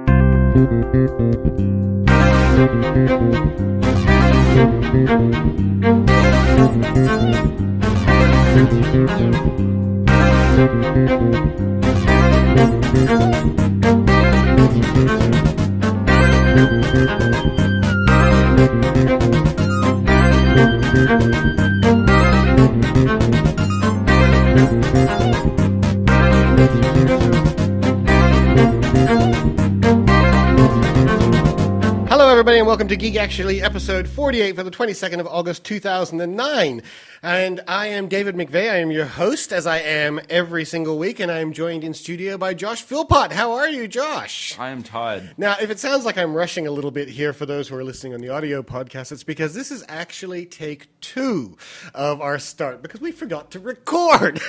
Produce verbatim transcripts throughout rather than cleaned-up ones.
Hello, everybody, and welcome to Geek Actually, episode forty-eight for the twenty-second of August, two thousand nine. And I am David McVeigh. I am your host, as I am every single week, and I am joined in studio by Josh Philpott. How are you, Josh? I am tired. Now, if it sounds like I'm rushing a little bit here for those who are listening on the audio podcast, it's because this is actually take two of our start, because we forgot to record.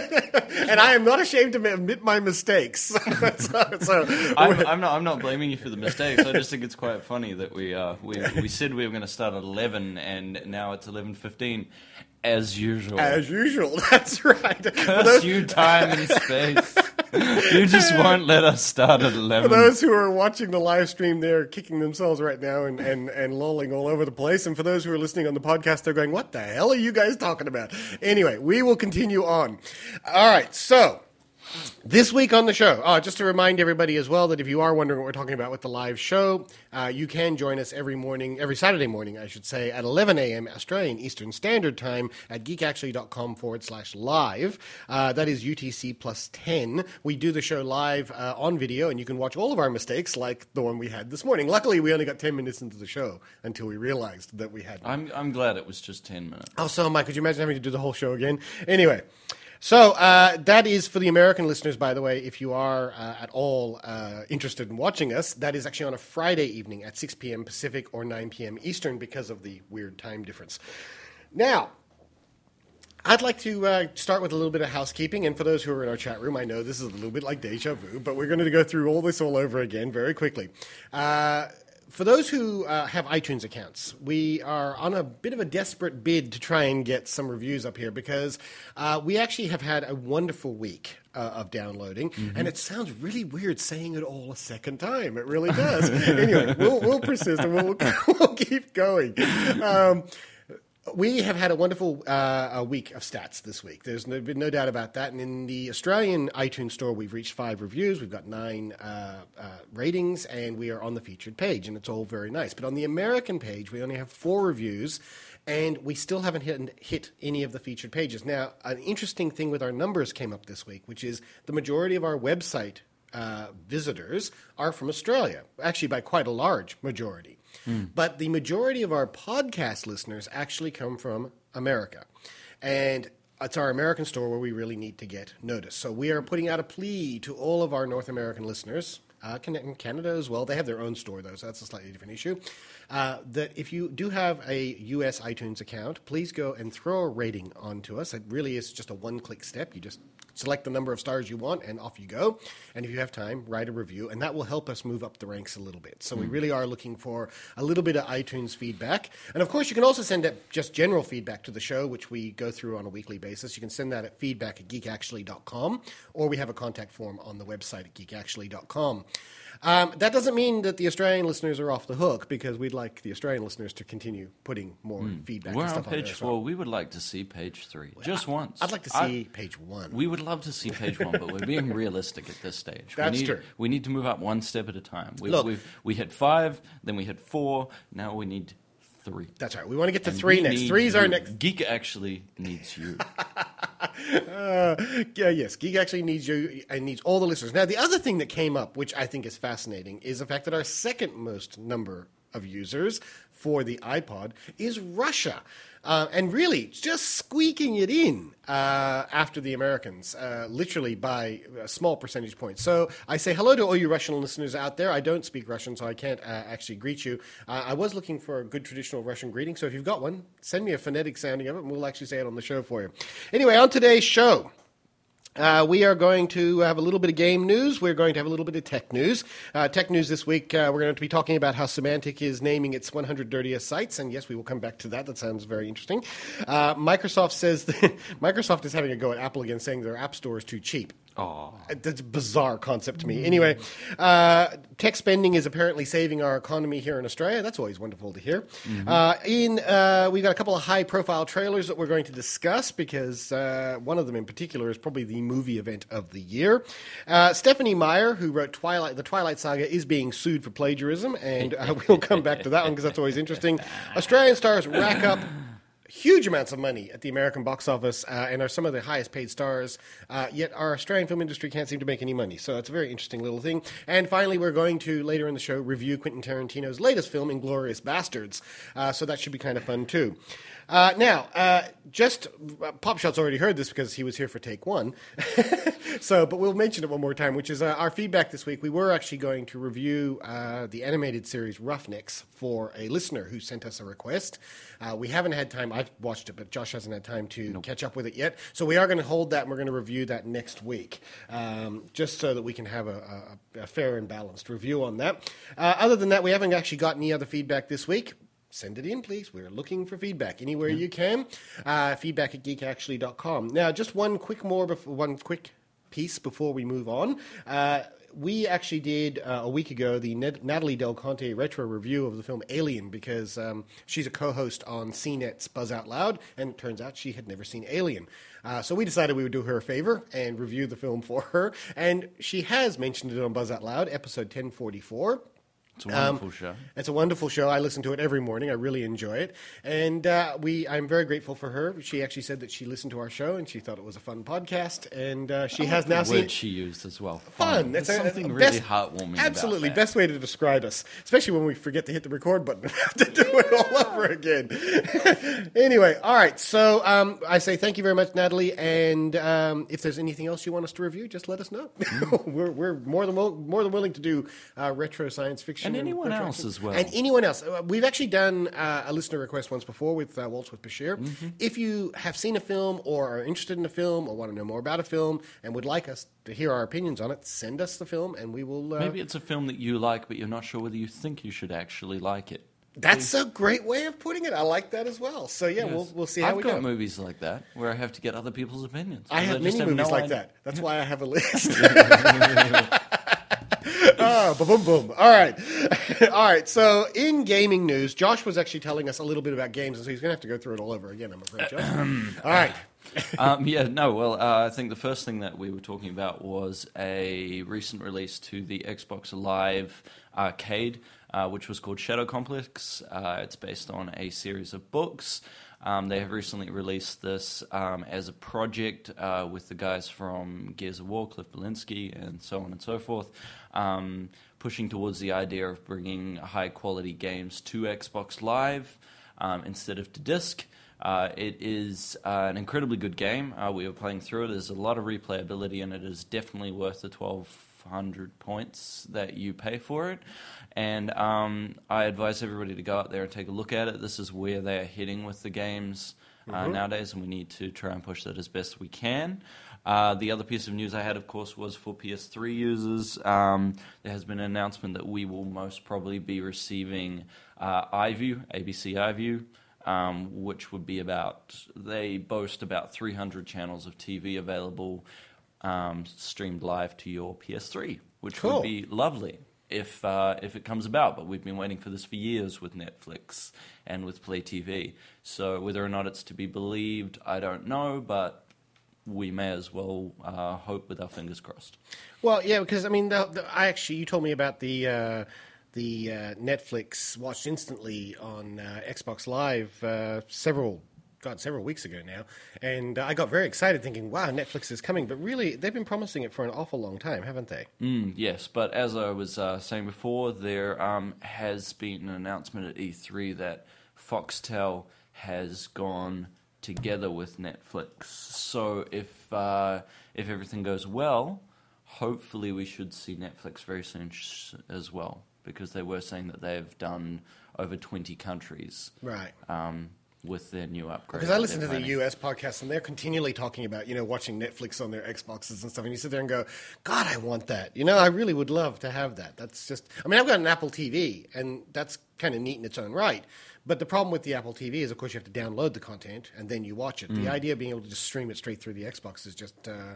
And I am not ashamed to admit my mistakes. so, so, I'm, I'm not. I'm not blaming you for the mistakes. I just think it's quite funny that we uh, we we said we were going to start at eleven, and now it's eleven fifteen, as usual. As usual, that's right. Curse those, you, time and space. You just won't let us start at eleven. For those who are watching the live stream, they're kicking themselves right now and, and, and lolling all over the place. And for those who are listening on the podcast, they're going, "What the hell are you guys talking about?" Anyway, we will continue on. All right, so this week on the show, uh, just to remind everybody as well that if you are wondering what we're talking about with the live show, uh, you can join us every morning, every Saturday morning, I should say, at eleven a.m. Australian Eastern Standard Time at geekactually.com forward slash live. Uh, that is U T C plus ten. We do the show live uh, on video, and you can watch all of our mistakes like the one we had this morning. Luckily, we only got ten minutes into the show until we realized that we had one. I'm I'm glad it was just ten minutes. Oh, so am I. Could you imagine having to do the whole show again? Anyway. So uh, that is for the American listeners, by the way, if you are uh, at all uh, interested in watching us, that is actually on a Friday evening at six p.m. Pacific or nine p.m. Eastern because of the weird time difference. Now, I'd like to uh, start with a little bit of housekeeping, and for those who are in our chat room, I know this is a little bit like deja vu, but we're going to go through all this all over again very quickly. Uh For those who uh, have iTunes accounts, we are on a bit of a desperate bid to try and get some reviews up here because uh, we actually have had a wonderful week uh, of downloading, mm-hmm. and it sounds really weird saying it all a second time. It really does. Anyway, we'll, we'll persist and we'll, we'll keep going. Um, We have had a wonderful uh, a week of stats this week. There's no, been no doubt about that. And in the Australian iTunes store, we've reached five reviews. We've got nine uh, uh, ratings, and we are on the featured page, and it's all very nice. But on the American page, we only have four reviews, and we still haven't hit, hit any of the featured pages. Now, an interesting thing with our numbers came up this week, which is the majority of our website uh, visitors are from Australia, actually by quite a large majority. Mm. But the majority of our podcast listeners actually come from America. And it's our American store where we really need to get noticed. So we are putting out a plea to all of our North American listeners, uh, Canada as well. They have their own store, though, so that's a slightly different issue. Uh, that if you do have a U S iTunes account, please go and throw a rating onto us. It really is just a one-click step. You just select the number of stars you want, and off you go. And if you have time, write a review, and that will help us move up the ranks a little bit. So mm. we really are looking for a little bit of iTunes feedback. And, of course, you can also send up just general feedback to the show, which we go through on a weekly basis. You can send that at feedback at geekactually dot com, or we have a contact form on the website at geekactually dot com. Um, that doesn't mean that the Australian listeners are off the hook, because we'd like the Australian listeners to continue putting more mm. feedback We're and stuff on page on there. four. Well. We would like to see page three, well, just I, once. I'd like to see I, page one. We would love to see page one, but we're being realistic at this stage. That's we need, true. We need to move up one step at a time. We, Look, we, we hit five, then we hit four, now we need three. That's right. We want to get to and three next. Three's you. our next. Geek actually needs you. uh, yeah, yes, Geek actually needs you and needs all the listeners. Now, the other thing that came up, which I think is fascinating, is the fact that our second most number of users for the iPod is Russia. Uh, and really, just squeaking it in uh, after the Americans, uh, literally by a small percentage point. So I say hello to all you Russian listeners out there. I don't speak Russian, so I can't uh, actually greet you. Uh, I was looking for a good traditional Russian greeting, so if you've got one, send me a phonetic sounding of it, and we'll actually say it on the show for you. Anyway, on today's show, Uh, we are going to have a little bit of game news. We're going to have a little bit of tech news. Uh, tech news this week, uh, we're going to be talking about how Symantec is naming its one hundred dirtiest sites. And yes, we will come back to that. That sounds very interesting. Uh, Microsoft says that Microsoft is having a go at Apple again, saying their App Store is too cheap. Oh. That's a bizarre concept to me. Anyway, uh, tech spending is apparently saving our economy here in Australia. That's always wonderful to hear. Mm-hmm. Uh, in uh, we've got a couple of high-profile trailers that we're going to discuss because uh, one of them in particular is probably the movie event of the year. Uh, Stephanie Meyer, who wrote Twilight, the Twilight Saga, is being sued for plagiarism, and uh, we'll come back to that one because that's always interesting. Australian stars rack up huge amounts of money at the American box office uh, and are some of the highest paid stars, uh, yet our Australian film industry can't seem to make any money. So it's a very interesting little thing. And finally, we're going to, later in the show, review Quentin Tarantino's latest film, Inglourious Bastards. Uh, so that should be kind of fun, too. Uh, now, uh, just, uh, Popshot's already heard this because he was here for take one. So, but we'll mention it one more time, which is uh, our feedback this week. We were actually going to review uh, the animated series Roughnecks for a listener who sent us a request. Uh, we haven't had time. I've watched it, but Josh hasn't had time to nope. catch up with it yet. So we are going to hold that, and we're going to review that next week, um, just so that we can have a, a, a fair and balanced review on that. Uh, other than that, we haven't actually got any other feedback this week. Send it in, please. We're looking for feedback anywhere yeah. you can. Uh, feedback at geek actually dot com. Now, just one quick more, before, one quick piece before we move on. Uh, we actually did uh, a week ago the Ned- Natalie Del Conte retro review of the film Alien because um, she's a co-host on C NET's Buzz Out Loud, and it turns out she had never seen Alien. Uh, so we decided we would do her a favor and review the film for her, and she has mentioned it on Buzz Out Loud, episode ten forty-four. It's a wonderful um, show. It's a wonderful show. I listen to it every morning. I really enjoy it. And uh, we, I'm very grateful for her. She actually said that she listened to our show and she thought it was a fun podcast. And uh, she I has like now the seen... word she used as well. Fun. Fun. There's It's something a, a really best, heartwarming absolutely. about that. Best way to describe us. Especially when we forget to hit the record button and have to do it all over again. Anyway, all right. So um, I say thank you very much, Natalie. And um, if there's anything else you want us to review, just let us know. Mm. we're we're more than, more than willing to do uh, retro science fiction. And, and anyone else as well. And anyone else. We've actually done uh, a listener request once before with uh, Waltz with Bashir. Mm-hmm. If you have seen a film or are interested in a film or want to know more about a film and would like us to hear our opinions on it, send us the film and we will... Uh, Maybe it's a film that you like, but you're not sure whether you think you should actually like it. That's a great way of putting it. I like that as well. So, yeah, yes. we'll we'll see how I've we go. I've go. got movies like that where I have to get other people's opinions. I have I many have movies no like idea. that. That's why I have a list. Oh, boom, boom. All right. All right. So, in gaming news, Josh was actually telling us a little bit about games, and so he's going to have to go through it all over again, I'm afraid, Josh. All right. um, yeah, no, well, uh, I think the first thing that we were talking about was a recent release to the Xbox Live Arcade, uh, which was called Shadow Complex. Uh, it's based on a series of books. Um, they have recently released this um, as a project uh, with the guys from Gears of War, Cliff Belinsky, and so on and so forth, um, pushing towards the idea of bringing high-quality games to Xbox Live um, instead of to disc. Uh, it is uh, an incredibly good game. Uh, we were playing through it. There's a lot of replayability, and it is definitely worth the twelve hundred points that you pay for it. And um, I advise everybody to go out there and take a look at it. This is where they are heading with the games uh, mm-hmm. nowadays, and we need to try and push that as best we can. Uh, the other piece of news I had, of course, was for P S three users. Um, there has been an announcement that we will most probably be receiving uh, iView, A B C iView, um, which would be about, they boast about three hundred channels of T V available um, streamed live to your P S three, which cool. would be lovely if uh, if it comes about. But we've been waiting for this for years with Netflix and with Play T V. So whether or not it's to be believed, I don't know, but we may as well uh, hope with our fingers crossed. Well, yeah, because I mean, the, the, I actually you told me about the uh, the uh, Netflix watched instantly on uh, Xbox Live uh, several. God, several weeks ago now, and uh, I got very excited thinking, wow, Netflix is coming, but really, they've been promising it for an awful long time, haven't they? Mm, yes, but as I was uh, saying before, there um, has been an announcement at E three that Foxtel has gone together with Netflix. So if uh, if everything goes well, hopefully we should see Netflix very soon sh- as well, because they were saying that they've done over twenty countries. Right. Um, with their new upgrade. Because I listen to the U S podcasts, and they're continually talking about, you know, watching Netflix on their Xboxes and stuff, and you sit there and go, God, I want that. You know, I really would love to have that. That's just, I mean, I've got an Apple T V, and that's kind of neat in its own right. But the problem with the Apple T V is, of course, you have to download the content, and then you watch it. Mm. The idea of being able to just stream it straight through the Xbox is just... Uh,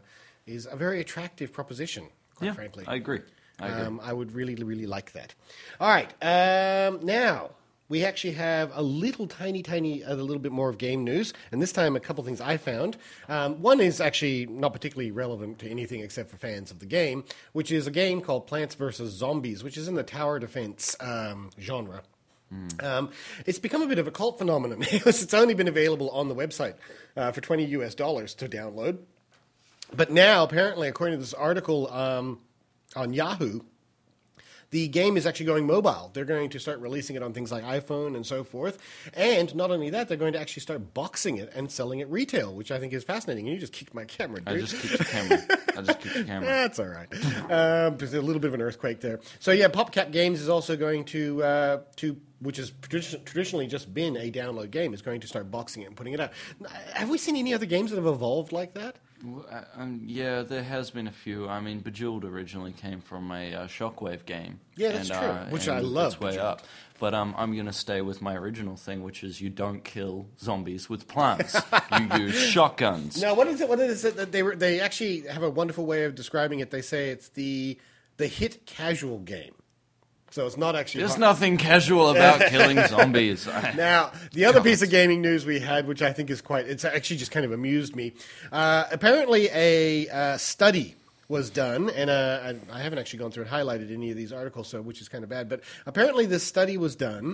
is a very attractive proposition, quite Yeah, frankly. I agree. I agree. Um, I would really, really like that. All right. Um, now, we actually have a little tiny, tiny, a little bit more of game news. And this time, a couple things I found. Um, one is actually not particularly relevant to anything except for fans of the game, which is a game called Plants versus. Zombies, which is in the tower defense um, genre. Mm. Um, it's become a bit of a cult phenomenon because it's only been available on the website uh, for twenty U S dollars to download. But now, apparently, according to this article um, on Yahoo, the game is actually going mobile. They're going to start releasing it on things like iPhone and so forth. And not only that, they're going to actually start boxing it and selling it retail, which I think is fascinating. And you just kicked my camera, dude. I just kicked the camera. I just kicked the camera. That's all right. Um, there's a little bit of an earthquake there. So yeah, PopCap Games is also going to, uh, to which has tradi- traditionally just been a download game, is going to start boxing it and putting it out. Have we seen any other games that have evolved like that? Well, uh, um, yeah, there has been a few. I mean, Bejeweled originally came from a uh, Shockwave game. Yeah, that's and, true, uh, which and I love, It's way Bejeweled. up. But um, I'm going to stay with my original thing, which is you don't kill zombies with plants. You use shotguns. Now, what is it? What is it that they were? They actually have a wonderful way of describing it. They say it's the the hit casual game. So it's not actually. There's hard. nothing casual about killing zombies. Now, the other piece of gaming news we had, which I think is quite, it's actually just kind of amused me. Uh, apparently, a uh, study was done, and uh, I, I haven't actually gone through and highlighted any of these articles, so which is kind of bad. But apparently, this study was done.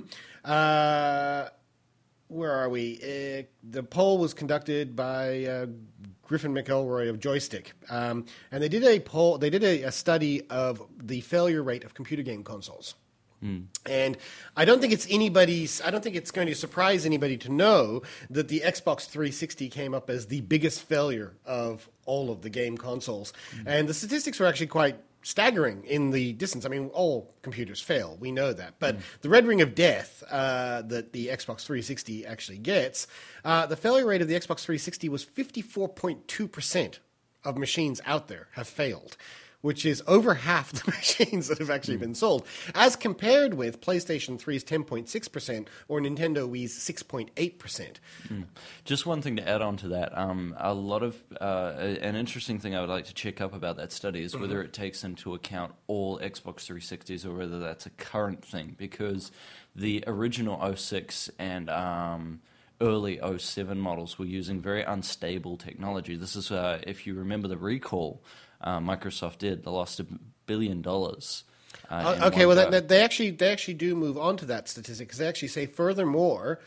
Uh, where are we? Uh, the poll was conducted by uh, Griffin McElroy of Joystick, um, and they did a poll. They did a, a study of the failure rate of computer game consoles. Mm. And I don't think it's anybody's. I don't think it's going to surprise anybody to know that the Xbox three sixty came up as the biggest failure of all of the game consoles, mm. and the statistics were actually quite staggering in the distance. I mean, all computers fail. We know that. But mm. the red ring of death uh, that the Xbox three sixty actually gets, uh, the failure rate of the Xbox three sixty was fifty-four point two percent of machines out there have failed, which is over half the machines that have actually mm. been sold, as compared with PlayStation three's ten point six percent or Nintendo Wii's six point eight percent. Mm. Just one thing to add on to that. Um, a lot of uh, an interesting thing I would like to check up about that study is mm-hmm. whether it takes into account all Xbox three sixties or whether that's a current thing, because the original oh six and um, early oh seven models were using very unstable technology. This is, uh, if you remember the recall, Uh, Microsoft did. They lost a billion dollars. Uh, uh, okay, well, that, that, they actually they actually do move on to that statistic, because they actually say, furthermore,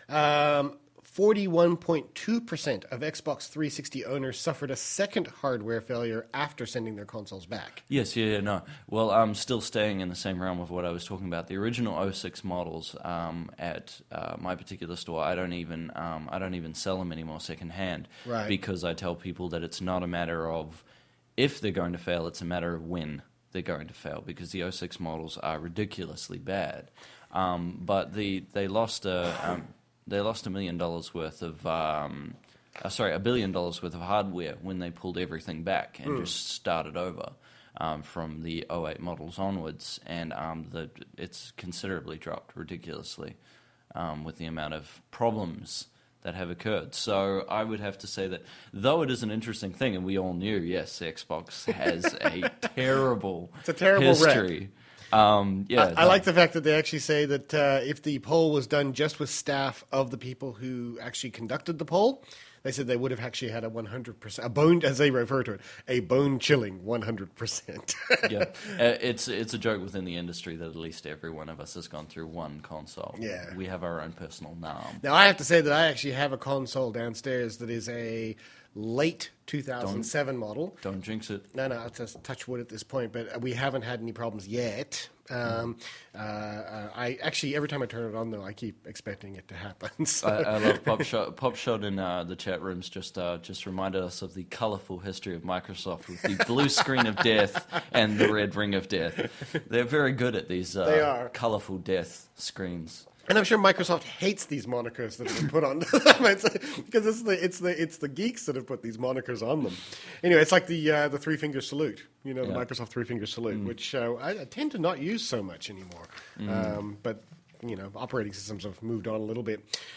um, forty-one point two percent of Xbox three sixty owners suffered a second hardware failure after sending their consoles back. Yes, yeah, yeah, no. Well, I'm still staying in the same realm of what I was talking about. The original oh six models um, at uh, my particular store, I don't even um, I don't even sell them anymore secondhand, right? Because I tell people that it's not a matter of if they're going to fail, it's a matter of when they're going to fail, because the oh six models are ridiculously bad. Um, but the they lost a um, they lost a million dollars worth of um, uh, sorry a billion dollars worth of hardware when they pulled everything back and mm. just started over um, from the oh eight models onwards, and um, the it's considerably dropped ridiculously um, with the amount of problems that have occurred. So I would have to say that though it is an interesting thing, and we all knew, yes, Xbox has a terrible it's a terrible history. Um, yeah, I, I like the fact that they actually say that uh, if the poll was done just with staff of the people who actually conducted the poll, they said they would have actually had a one hundred percent, a bone, as they refer to it, a bone-chilling one hundred percent. Yeah, uh, it's it's a joke within the industry that at least every one of us has gone through one console. Yeah. We have our own personal norm. Now, I have to say that I actually have a console downstairs that is a late two thousand seven don't, model. Don't jinx it. No, no, I'll just touch wood at this point, but we haven't had any problems yet. Um, uh, uh, I actually, every time I turn it on, though, I keep expecting it to happen. So. I, I love Popshot. Popshot in uh, the chat rooms just uh, just reminded us of the colourful history of Microsoft with the blue screen of death and the red ring of death. They're very good at these uh, they are. colourful death screens. And I'm sure Microsoft hates these monikers that have been put on them, it's, because it's the it's the it's the geeks that have put these monikers on them. Anyway, it's like the uh, the three finger salute, you know, the yeah. Microsoft three finger salute, mm. which uh, I, I tend to not use so much anymore. Mm. Um, but you know, operating systems have moved on a little bit.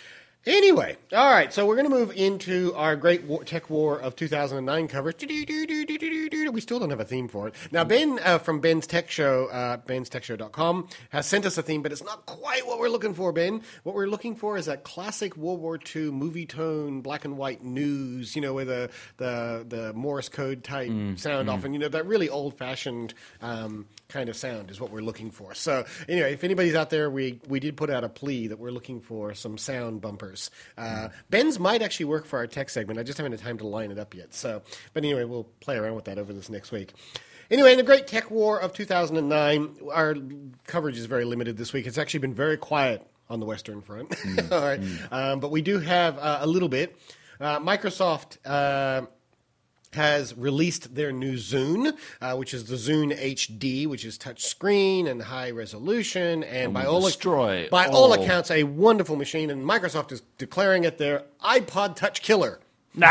Anyway, all right, so we're going to move into our great war, tech war of two thousand nine coverage. We still don't have a theme for it. Now, Ben uh, from Ben's Tech Show, uh, bens tech show dot com, has sent us a theme, but it's not quite what we're looking for, Ben. What we're looking for is that classic World War Two movie tone, black and white news, you know, with the, the, the Morse code type mm, sound mm. off, and, you know, that really old-fashioned um, kind of sound is what we're looking for. So, anyway, if anybody's out there, we, we did put out a plea that we're looking for some sound bumpers. Uh, Ben's might actually work for our tech segment. I just haven't had time to line it up yet. So, but anyway, we'll play around with that over this next week. Anyway, in the Great Tech War of two thousand nine, our coverage is very limited this week. It's actually been very quiet on the Western Front. Mm. All right, mm. um, but we do have uh, a little bit. Uh, Microsoft Uh, has released their new Zune, uh, which is the Zune H D, which is touch screen and high resolution, and by all, destroy by all. all accounts, a wonderful machine. And Microsoft is declaring it their iPod Touch killer. Nah.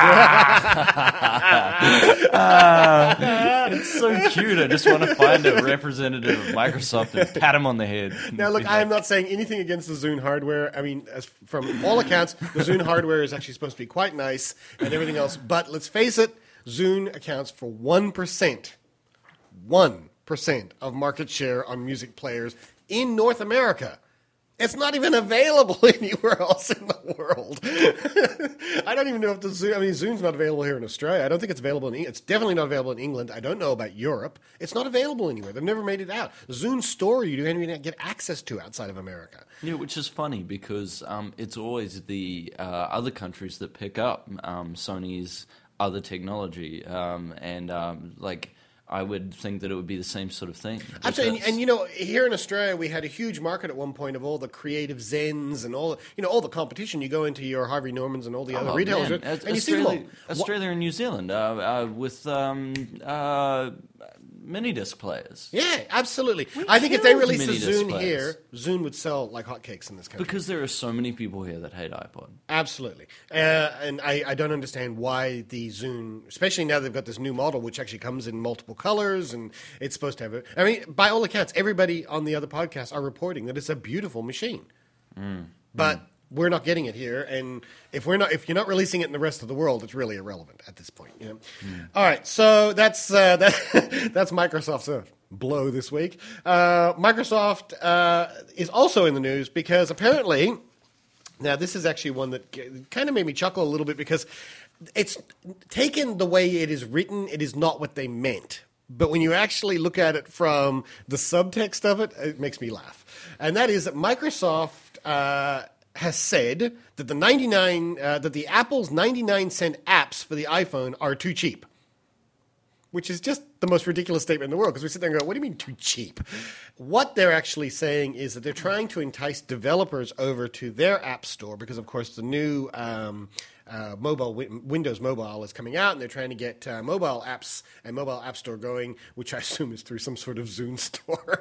uh, it's so cute. I just want to find a representative of Microsoft and pat him on the head. Now, look, I am not saying anything against the Zune hardware. I mean, as from all accounts, the Zune hardware is actually supposed to be quite nice and everything else. But let's face it, Zune accounts for one percent, one percent of market share on music players in North America. It's not even available anywhere else in the world. I don't even know if the Zune, I mean, Zune's not available here in Australia. I don't think it's available in, it's definitely not available in England. I don't know about Europe. It's not available anywhere. They've never made it out. The Zune store you don't even get access to outside of America. Yeah, which is funny because um, it's always the uh, other countries that pick up um, Sony's other technology, um, and um, like I would think that it would be the same sort of thing. Absolutely, and, and you know, here in Australia, we had a huge market at one point of all the creative Zens and all, you know, all the competition. You go into your Harvey Normans and all the other oh, retailers, man. and Australia, you see them all. Australia and New Zealand uh, uh, with um, uh, mini disc players. Yeah, absolutely. We I think if they released the mini-disc Zune players. here, Zune would sell like hotcakes in this country. Because there are so many people here that hate iPod. Absolutely. Uh, and I, I don't understand why the Zune, especially now they've got this new model, which actually comes in multiple colors, and it's supposed to have a... I mean, by all accounts, everybody on the other podcasts are reporting that it's a beautiful machine. Mm. But... Mm. We're not getting it here, and if we're not, if you're not releasing it in the rest of the world, it's really irrelevant at this point. You know? Mm. All right, so that's uh, that, that's Microsoft's uh, blow this week. Uh, Microsoft uh, is also in the news because apparently, now this is actually one that kind of made me chuckle a little bit because it's taken the way it is written. It is not what they meant. But when you actually look at it from the subtext of it, it makes me laugh, and that is that Microsoft. Uh, has said that the ninety-nine uh, that the Apple's ninety-nine cent apps for the iPhone are too cheap, which is just the most ridiculous statement in the world because we sit there and go, what do you mean too cheap? What they're actually saying is that they're trying to entice developers over to their app store because, of course, the new um, uh, mobile Windows Mobile is coming out, and they're trying to get uh, mobile apps and mobile app store going, which I assume is through some sort of Zune store.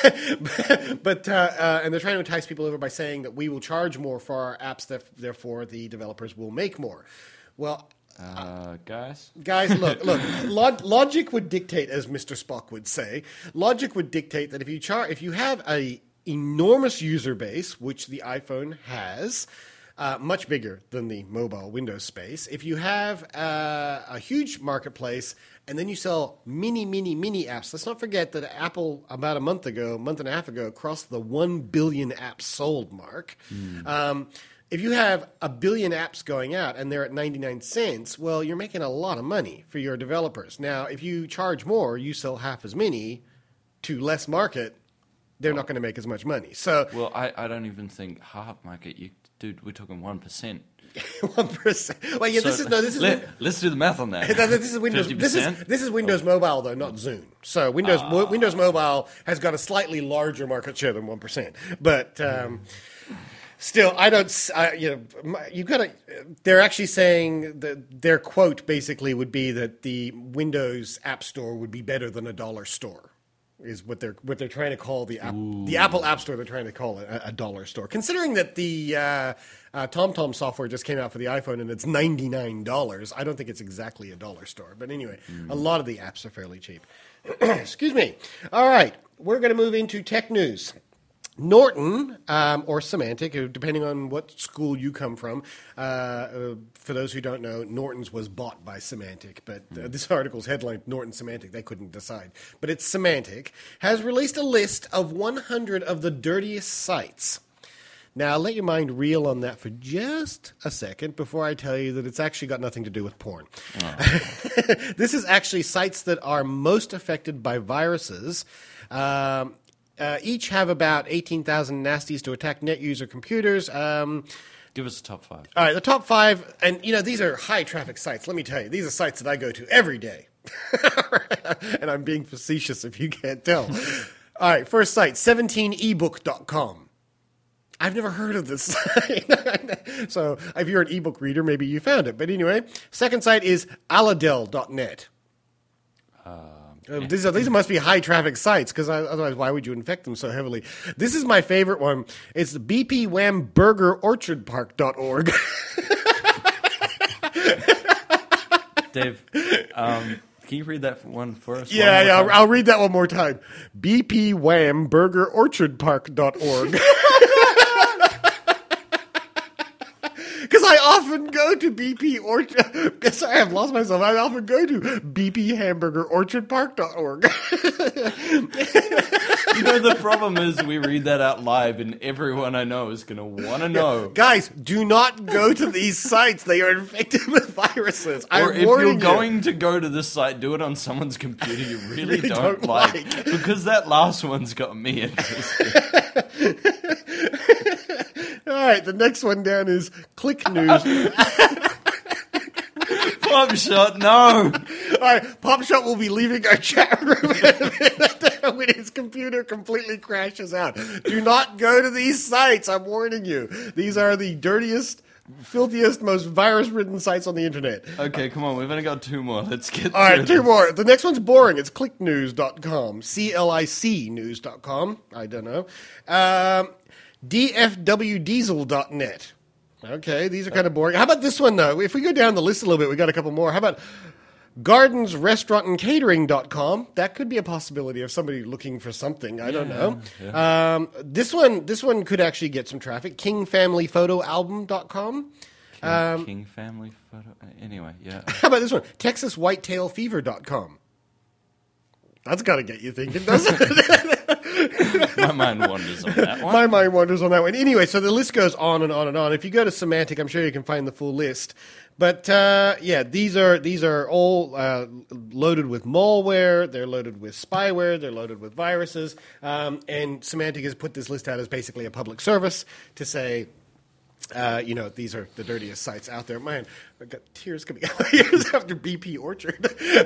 but but uh, uh, and they're trying to entice people over by saying that we will charge more for our apps, that therefore the developers will make more. Well. Uh, guys? Guys, look, look. Log- logic would dictate, as Mister Spock would say, logic would dictate that if you char- if you have a enormous user base, which the iPhone has, uh, much bigger than the mobile Windows space, if you have uh, a huge marketplace and then you sell mini, mini, mini apps, let's not forget that Apple, about a month ago, a month and a half ago, crossed the one billion apps sold mark. Mm. Um If you have a billion apps going out and they're at ninety-nine cents, well, you're making a lot of money for your developers. Now, if you charge more, you sell half as many to less market, they're oh. not going to make as much money. So, well, I, I don't even think half market. You, dude, we're talking one percent. One percent. Well, yeah, so this is no. This is let, let's do the math on that. This is Windows. This is this is Windows oh. Mobile though, not Zune. So Windows uh, Windows Mobile has got a slightly larger market share than one percent, but. Um, Still, I don't. Uh, you know, you got to. They're actually saying that their quote basically would be that the Windows App Store would be better than a dollar store, is what they're what they're trying to call the app, the Apple App Store. They're trying to call it a, a dollar store, considering that the uh, uh, TomTom software just came out for the iPhone and it's ninety-nine dollars. I don't think it's exactly a dollar store, but anyway, mm. a lot of the apps are fairly cheap. Excuse me. All right, we're going to move into tech news. Norton, um, or Symantec, depending on what school you come from. Uh, uh, for those who don't know, Norton's was bought by Symantec, but uh, this article's headline, Norton Symantec, they couldn't decide. But it's Symantec, has released a list of one hundred of the dirtiest sites. Now, let your mind reel on that for just a second before I tell you that it's actually got nothing to do with porn. Oh. This is actually sites that are most affected by viruses. Um, Uh, each have about eighteen thousand nasties to attack net user computers. Um, Give us the top five. All right, the top five, and you know, these are high traffic sites. Let me tell you, these are sites that I go to every day. And I'm being facetious if you can't tell. All right, first site, seventeen ebook dot com. I've never heard of this site. So if you're an ebook reader, maybe you found it. But anyway, second site is aladel dot net. Uh, Uh, these, are, these must be high-traffic sites, because otherwise why would you infect them so heavily? This is my favorite one. It's b p wham burger orchard park dot org. Dave, um, can you read that one for us? Yeah, yeah, I'll, I'll read that one more time. b p wham burger orchard park dot org. Because I often go to B P Orchard. Sorry, I've lost myself. I often go to b p hamburger orchard park dot org. You know, the problem is we read that out live, and everyone I know is going to want to know. Yeah. Guys, do not go to these sites. They are infected with viruses. Or I'm if you're warning going you. to go to this site, do it on someone's computer you really, really don't, don't like. like. Because that last one's got me interested. All right, the next one down is Click News. Popshot, no. All right, Popshot will be leaving our chat room when his computer completely crashes out. Do not go to these sites. I'm warning you. These are the dirtiest, filthiest, most virus-ridden sites on the internet. Okay, come on. We've only got two more. Let's get All right, through two this. more. The next one's boring. It's click news dot com. C L I C news dot com. I don't know. Um, d f w diesel dot net. Okay, these are kind of boring. How about this one, though? If we go down the list a little bit, we got a couple more. How about gardens restaurant and catering dot com? That could be a possibility of somebody looking for something. I don't know. Yeah. Um, this one this one could actually get some traffic. king family photo album dot com. King, Um, King family photo. Anyway, yeah. How about this one? texas whitetail fever dot com. That's got to get you thinking, doesn't it? My mind wanders on that one. My mind wanders on that one. Anyway, so the list goes on and on and on. If you go to Symantec, I'm sure you can find the full list. But uh, yeah, these are these are all uh, loaded with malware. They're loaded with spyware. They're loaded with viruses. Um, and Symantec has put this list out as basically a public service to say, Uh, you know, these are the dirtiest sites out there. Man, I've got tears coming out of my ears after B P Orchard.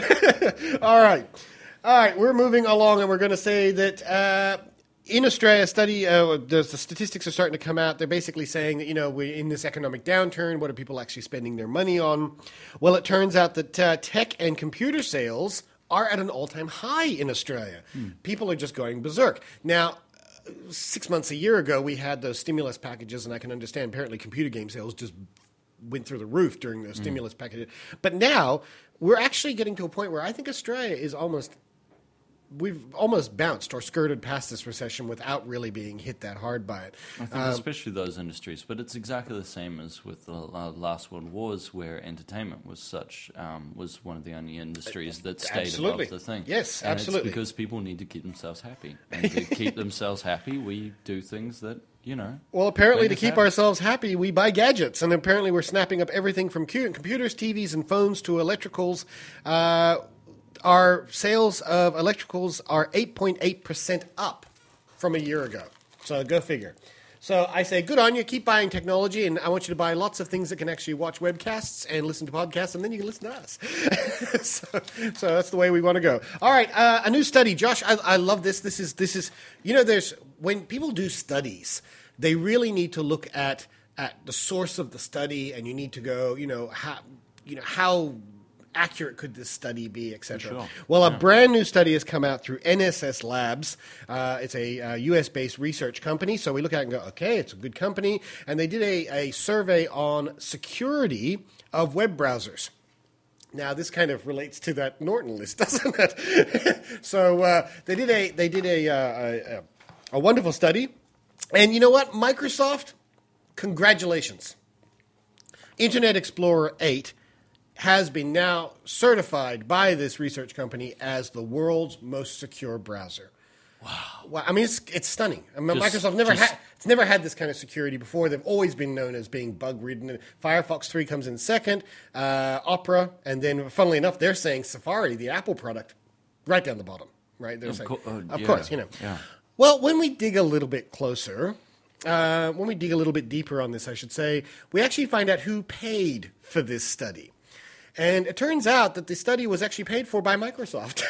All right. All right, we're moving along, and we're going to say that uh, in Australia, study, uh, the, the statistics are starting to come out. They're basically saying that, you know, we're in this economic downturn. What are people actually spending their money on? Well, it turns out that uh, tech and computer sales are at an all-time high in Australia. Hmm. People are just going berserk. Now, six months, a year ago, we had those stimulus packages, and I can understand apparently computer game sales just went through the roof during those mm. stimulus packages. But now we're actually getting to a point where I think Australia is almost – we've almost bounced or skirted past this recession without really being hit that hard by it. I think um, especially those industries. But it's exactly the same as with the uh, last World Wars, where entertainment was such um, was one of the only industries that stayed absolutely. above the thing. Yes, and absolutely. It's because people need to keep themselves happy. And to keep themselves happy, we do things that, you know. Well, apparently to us keep happy. ourselves happy, we buy gadgets. And apparently we're snapping up everything from cu- computers, T Vs, and phones to electricals. Uh, our sales of electricals are eight point eight percent up from a year ago. So go figure. So I say, good on you. Keep buying technology, and I want you to buy lots of things that can actually watch webcasts and listen to podcasts, and then you can listen to us. so, so that's the way we want to go. All right, uh, a new study, Josh. I, I love this. This is this is you know, there's when people do studies, they really need to look at at the source of the study, and you need to go, you know, how you know how. accurate could this study be, et cetera. Sure. Well, yeah. a brand new study has come out through N S S Labs. Uh, it's a uh, U S-based research company. So we look at it and go, okay, it's a good company. And they did a, a survey on security of web browsers. Now, this kind of relates to that Norton list, doesn't it? so uh, they did a they did a, uh, a, a wonderful study. And you know what? Microsoft, congratulations. Internet Explorer eight has been now certified by this research company as the world's most secure browser. Wow. Well, I mean, it's it's stunning. I mean, Just- Microsoft never just- had it's never had this kind of security before. They've always been known as being bug-ridden. Firefox three comes in second, uh, Opera, and then, funnily enough, they're saying Safari, the Apple product, right down the bottom. Right? They're Of saying, co- uh, of yeah, course, you know. yeah. Well, when we dig a little bit closer, uh, when we dig a little bit deeper on this, I should say, we actually find out who paid for this study. And it turns out that the study was actually paid for by Microsoft.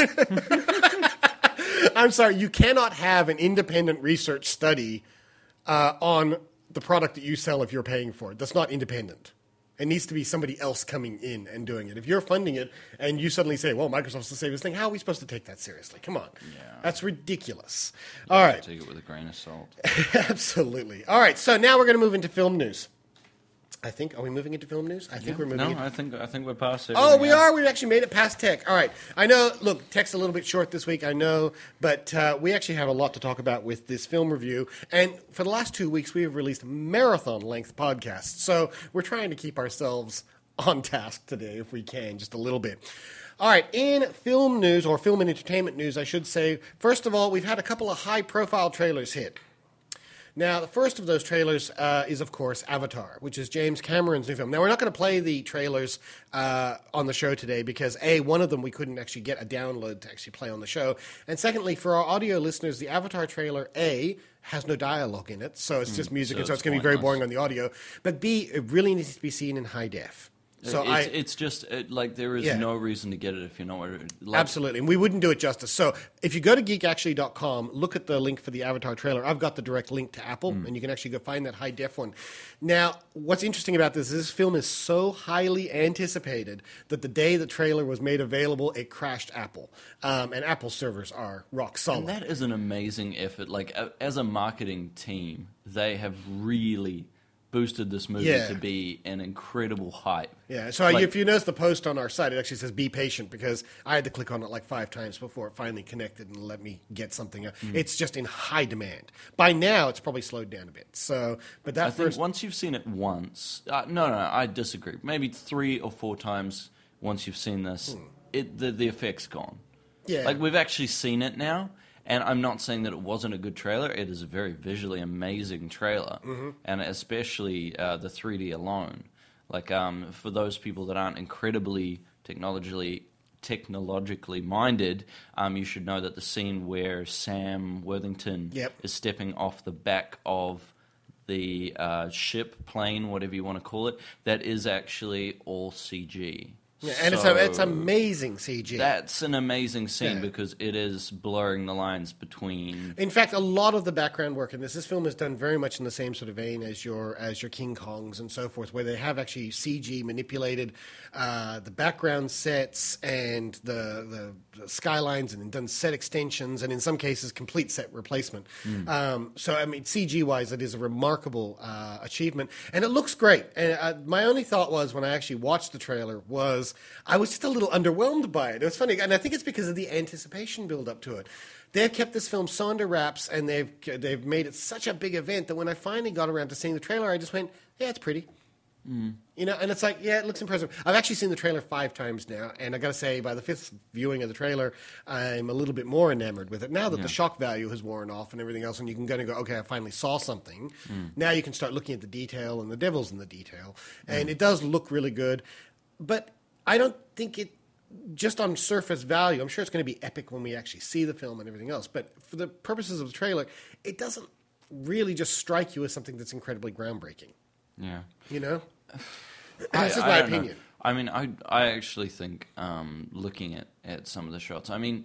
I'm sorry, you cannot have an independent research study uh, on the product that you sell if you're paying for it. That's not independent. It needs to be somebody else coming in and doing it. If you're funding it and you suddenly say, well, Microsoft's the safest thing, how are we supposed to take that seriously? Come on. Yeah. That's ridiculous. All right. Take it with a grain of salt. Absolutely. All right, so now we're going to move into film news. I think, are we moving into film news? I think we're moving No, into... I think I think we're past it. Oh, we are. We actually made it past tech. All right. I know, look, tech's a little bit short this week, I know, but uh, we actually have a lot to talk about with this film review. And for the last two weeks, we have released marathon-length podcasts. So we're trying to keep ourselves on task today, if we can, just a little bit. All right, in film news, or film and entertainment news, I should say, first of all, we've had a couple of high-profile trailers hit. Now, the first of those trailers uh, is, of course, Avatar, which is James Cameron's new film. Now, we're not going to play the trailers uh, on the show today because, A, one of them we couldn't actually get a download to actually play on the show. And secondly, for our audio listeners, the Avatar trailer, A, has no dialogue in it, so it's just music, so and so it's it's going to be very pointless. boring on the audio. But B, it really needs to be seen in high def. So it's, I, it's just it, like there is Yeah. no reason to get it if you know what it. Like, Absolutely, and we wouldn't do it justice. So if you go to geek actually dot com, look at the link for the Avatar trailer. I've got the direct link to Apple, and you can actually go find that high def one. Now, what's interesting about this is this film is so highly anticipated that the day the trailer was made available, it crashed Apple. Um, and Apple servers are rock solid. And that is an amazing effort. Like a, as a marketing team, they have really boosted this movie Yeah. to be an incredible hype. Yeah, so Like- if you notice the post on our site, it actually says "be patient" because I had to click on it like five times before it finally connected and let me get something. Mm. It's just in high demand. By now, it's probably slowed down a bit. So, but that I think first, once you've seen it once, uh, no, no, I disagree. Maybe three or four times once you've seen this, it the the effect's gone. Hmm. Yeah. Like we've actually seen it now, and I'm not saying that it wasn't a good trailer. It is a very visually amazing trailer, Mm-hmm. and especially uh, the three D alone. Like um, for those people that aren't incredibly technologically technologically minded, um, you should know that the scene where Sam Worthington Yep. is stepping off the back of the uh, ship, plane, whatever you want to call it, that is actually all C G. yeah, and it's So a, it's amazing C G. That's an amazing scene Yeah. because it is blurring the lines between. In fact, a lot of the background work in this, this film is done very much in the same sort of vein as your as your King Kongs and so forth, where they have actually C G manipulated uh, the background sets and the, the, the skylines and done set extensions and in some cases complete set replacement. Um, so, I mean, C G wise, it is a remarkable uh, achievement and it looks great. And uh, my only thought was when I actually watched the trailer was I was just a little underwhelmed by it. It was funny, and I think it's because of the anticipation build up to it. They've kept this film so under wraps, and they've they've made it such a big event that when I finally got around to seeing the trailer, I just went, "Yeah, it's pretty." Mm. You know, and it's like, yeah, it looks impressive. I've actually seen the trailer five times now, and I got to say, by the fifth viewing of the trailer, I'm a little bit more enamored with it. Now that Yeah. the shock value has worn off and everything else, and you can kind of go, okay, I finally saw something. Mm. Now you can start looking at the detail, and the devil's in the detail, and it does look really good. But I don't think it, just on surface value, I'm sure it's going to be epic when we actually see the film and everything else. But for the purposes of the trailer, it doesn't really just strike you as something that's incredibly groundbreaking. Yeah. You know? I- This is I my don't know. opinion. I mean, I I actually think um, looking at, at some of the shots, I mean,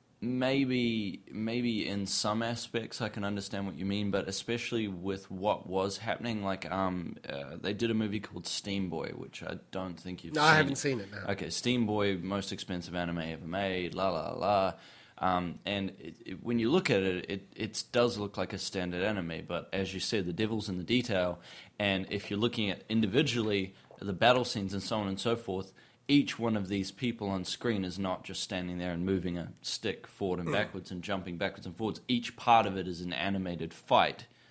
maybe maybe in some aspects I can understand what you mean, but especially with what was happening, like um, uh, they did a movie called Steam Boy, which I don't think you've No, seen. I haven't seen it, no. Okay, Steam Boy, most expensive anime ever made, la la la. Um, and it, it, when you look at it, it, it does look like a standard anime, but as you said, the devil's in the detail, and if you're looking at individually the battle scenes and so on and so forth, each one of these people on screen is not just standing there and moving a stick forward and backwards and jumping backwards and forwards. Each part of it is an animated fight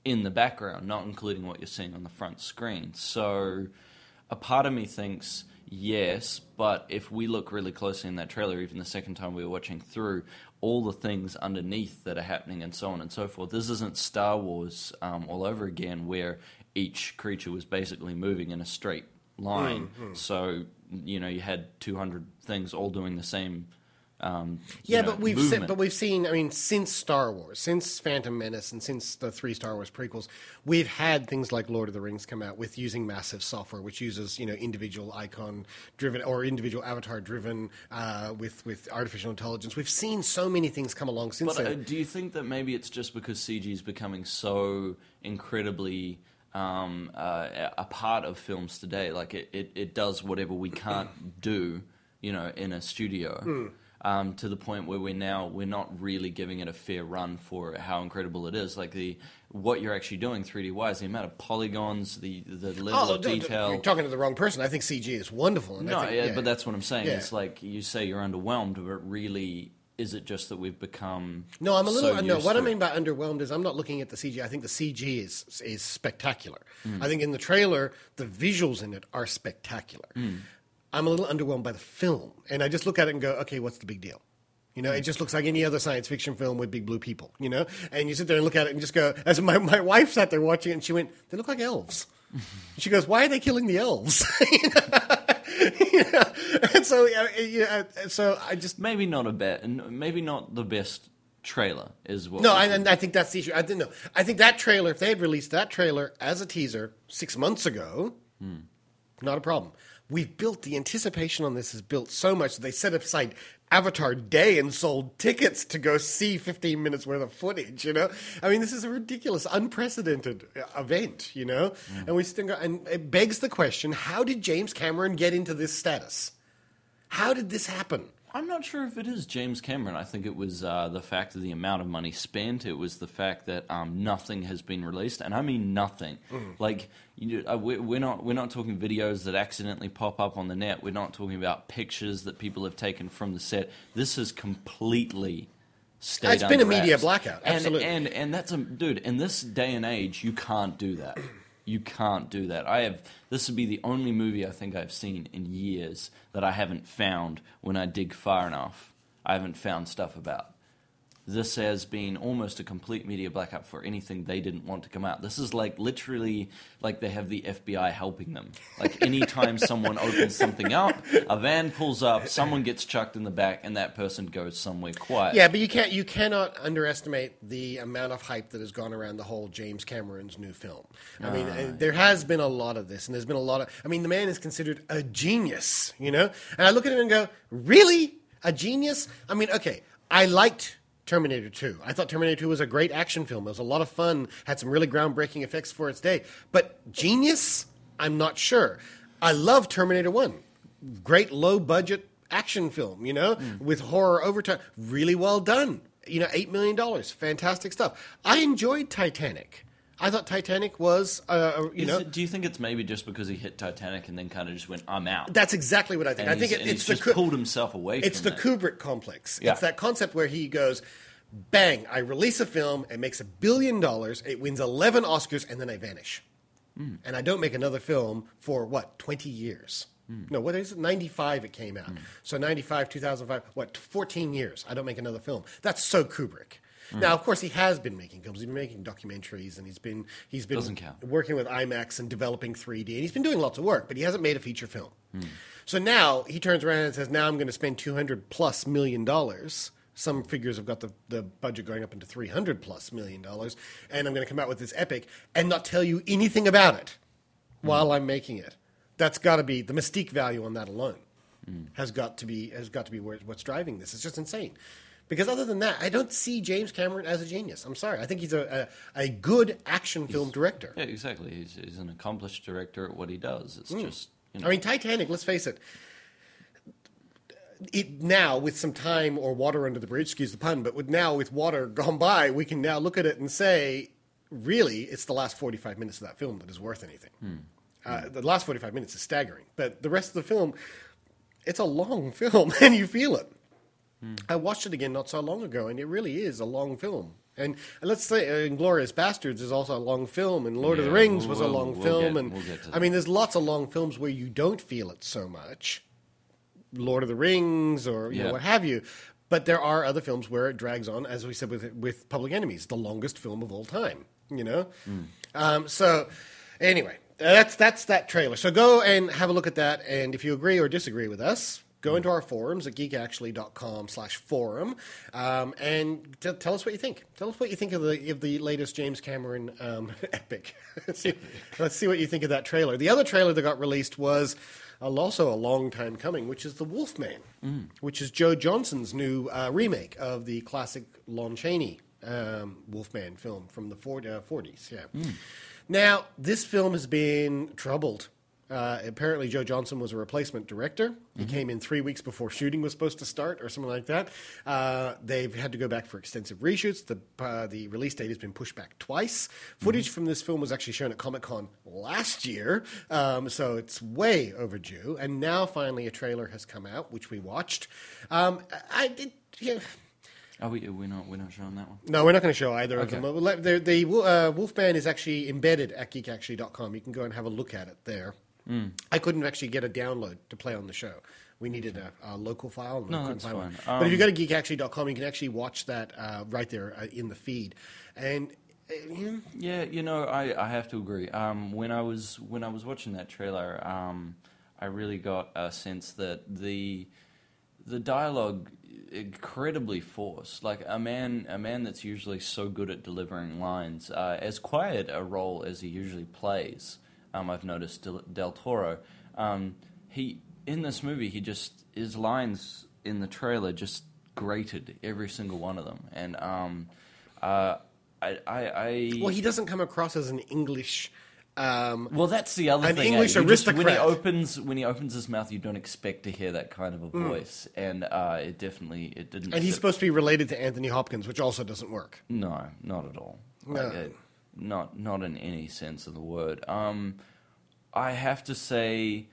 in the background, not including what you're seeing on the front screen. So a part of me thinks yes, but if we look really closely in that trailer, even the second time we were watching through, all the things underneath that are happening and so on and so forth. This isn't Star Wars um, all over again, where each creature was basically moving in a straight line. Mm-hmm. So, you know, you had two hundred things all doing the same Um, yeah, you know, but we've movement. se- but we've seen. I mean, since Star Wars, since Phantom Menace, and since the three Star Wars prequels, we've had things like Lord of the Rings come out with using massive software, which uses you know individual icon driven or individual avatar driven uh, with with artificial intelligence. We've seen so many things come along since But uh, then. do you think that maybe it's just because C G is becoming so incredibly um, uh, a part of films today? Like it, it, it does whatever we can't do, you know, in a studio. Mm. Um, to the point where we're now we're not really giving it a fair run for how incredible it is. Like the what you're actually doing three D wise, the amount of polygons, the the level Oh, of d- d- detail. you're talking to the wrong person. I think C G is wonderful. And no, I think, yeah, yeah, but that's what I'm saying. Yeah. It's like you say you're underwhelmed, but really, is it just that we've become? No, I'm a little. So no, used what I to mean it? by underwhelmed is I'm not looking at the C G. I think the C G is Hmm. is spectacular. I think in the trailer, the visuals in it are spectacular. I'm a little underwhelmed by the film, and I just look at it and go, okay, what's the big deal? You know, it just looks like any other science fiction film with big blue people, you know? And you sit there and look at it and just go, as my, my wife sat there watching it, and she went, they look like elves. She goes, why are they killing the elves? you know? You know? And so, uh, you know, so I just... Maybe not a bad, and maybe not the best trailer is what. No, we I, should- and I think that's the issue. I didn't know. I think that trailer, if they had released that trailer as a teaser six months ago, not a problem. We've built, the anticipation on this is built so much that they set aside Avatar Day and sold tickets to go see fifteen minutes worth of footage, you know? I mean, this is a ridiculous, unprecedented uh, event, you know? And we still go, and it begs the question, how did James Cameron get into this status? How did this happen? I'm not sure if it is James Cameron. I think it was uh, the fact of the amount of money spent. It was the fact that um, nothing has been released, and I mean nothing. Mm. Like you, uh, we- we're not we're not talking videos that accidentally pop up on the net. We're not talking about pictures that people have taken from the set. This is completely stayed. It's been a under media wraps. blackout, absolutely. And, and and that's a dude. In this day and age, you can't do that. You can't do that. I have. This would be the only movie I think I've seen in years that I haven't found when I dig far enough. I haven't found stuff about. This has been almost a complete media blackout for anything they didn't want to come out. This is like literally like they have the F B I helping them. Like anytime someone opens something up, a van pulls up, someone gets chucked in the back, and that person goes somewhere quiet. Yeah, but you can't. You cannot underestimate the amount of hype that has gone around the whole James Cameron's new film. I mean, and there has been a lot of this, and there's been a lot of. I mean, the man is considered a genius, you know. And I look at him and go, "Really, a genius?" I mean, okay, I liked Terminator two. I thought Terminator two was a great action film. It was a lot of fun, had some really groundbreaking effects for its day. But genius? I'm not sure. I love Terminator one. Great low-budget action film, you know, with horror overtone. Really well done. You know, eight million dollars. Fantastic stuff. I enjoyed Titanic. I thought Titanic was, uh, you Is know... it- do you think it's maybe just because he hit Titanic and then kind of just went, I'm out? That's exactly what I think. And I think he's- it, and it's he's the... just Ku- pulled himself away It's from the that. Kubrick complex. Yeah. It's that concept where he goes, bang, I release a film, it makes a billion dollars, it wins eleven Oscars, and then I vanish. Hmm. And I don't make another film for, what, twenty years? No, what is it? ninety-five it came out. Hmm. So ninety-five, two thousand five, what, fourteen years. I don't make another film. That's so Kubrick. Hmm. Now, of course, he has been making films. He's been making documentaries, and he's been he's been Doesn't count. working with IMAX and developing three D, and he's been doing lots of work, but he hasn't made a feature film. Hmm. So now he turns around and says, now I'm going to spend two hundred plus million dollars. Some figures have got the, the budget going up into three hundred plus million dollars, and I'm going to come out with this epic and not tell you anything about it while I'm making it. That's got to be the mystique value on that alone. Has got to be has got to be where, what's driving this. It's just insane. Because other than that, I don't see James Cameron as a genius. I'm sorry. I think he's a a, a good action film director. Yeah, exactly. He's, he's an accomplished director at what he does. It's just, you know. I mean, Titanic, let's face it, it now, with some time or water under the bridge, excuse the pun, but with now with water gone by, we can now look at it and say, really, it's the last forty-five minutes of that film that is worth anything. Uh, the last forty-five minutes is staggering. But the rest of the film, it's a long film, and you feel it. Mm. I watched it again not so long ago, and it really is a long film. And, and let's say uh, Inglourious Bastards is also a long film, and Lord of the Yeah, Rings we'll- was a we'll- long we'll film. get- and we'll get to I that. mean, there's lots of long films where you don't feel it so much. Lord of the Rings or you know, Yeah. what have you. But there are other films where it drags on, as we said with with Public Enemies, the longest film of all time. You know, Mm. um, so anyway, that's that's that trailer. So go and have a look at that, and if you agree or disagree with us, go into our forums at geekactually.com slash forum um, and t- tell us what you think. Tell us what you think of the of the latest James Cameron um, epic. let's, see, let's see what you think of that trailer. The other trailer that got released was also a long time coming, which is The Wolfman, mm. which is Joe Johnston's new uh, remake of the classic Lon Chaney um, Wolfman film from the forties. Yeah. Mm. Now, this film has been troubled. Uh, apparently, Joe Johnston was a replacement director. He mm-hmm. came in three weeks before shooting was supposed to start, or something like that. Uh, they've had to go back for extensive reshoots. The uh, the release date has been pushed back twice. Footage mm-hmm. from this film was actually shown at Comic-Con last year, um, so it's way overdue. And now, finally, a trailer has come out, which we watched. Um, I did. Yeah. Are we? We're not. We're not showing that one. No, we're not going to show either Okay. of them. The, the uh, Wolfman is actually embedded at geek actually dot com. You can go and have a look at it there. Mm. I couldn't actually get a download to play on the show. We needed a, a local file. And No, we couldn't that's find fine. one. Um, but if you go to geek actually dot com, you can actually watch that uh, right there uh, in the feed. And uh, yeah, you know, I, I have to agree. Um, when I was when I was watching that trailer, um, I really got a sense that the the dialogue incredibly forced. Like a man, a man that's usually so good at delivering lines, uh, as quiet a role as he usually plays. Um, I've noticed Del, Del Toro. Um, he in this movie, he just his lines in the trailer just grated every single one of them, and um, uh, I, I, I well, he doesn't come across as an English. Um, well, that's the other an thing. English eh? You just- aristocrat. when he opens, when he opens his mouth, you don't expect to hear that kind of a voice, and uh, it definitely it didn't. and he's sit- supposed to be related to Anthony Hopkins, which also doesn't work. No, not at all. No. Like, it- not not in any sense of the word. Um, I have to say,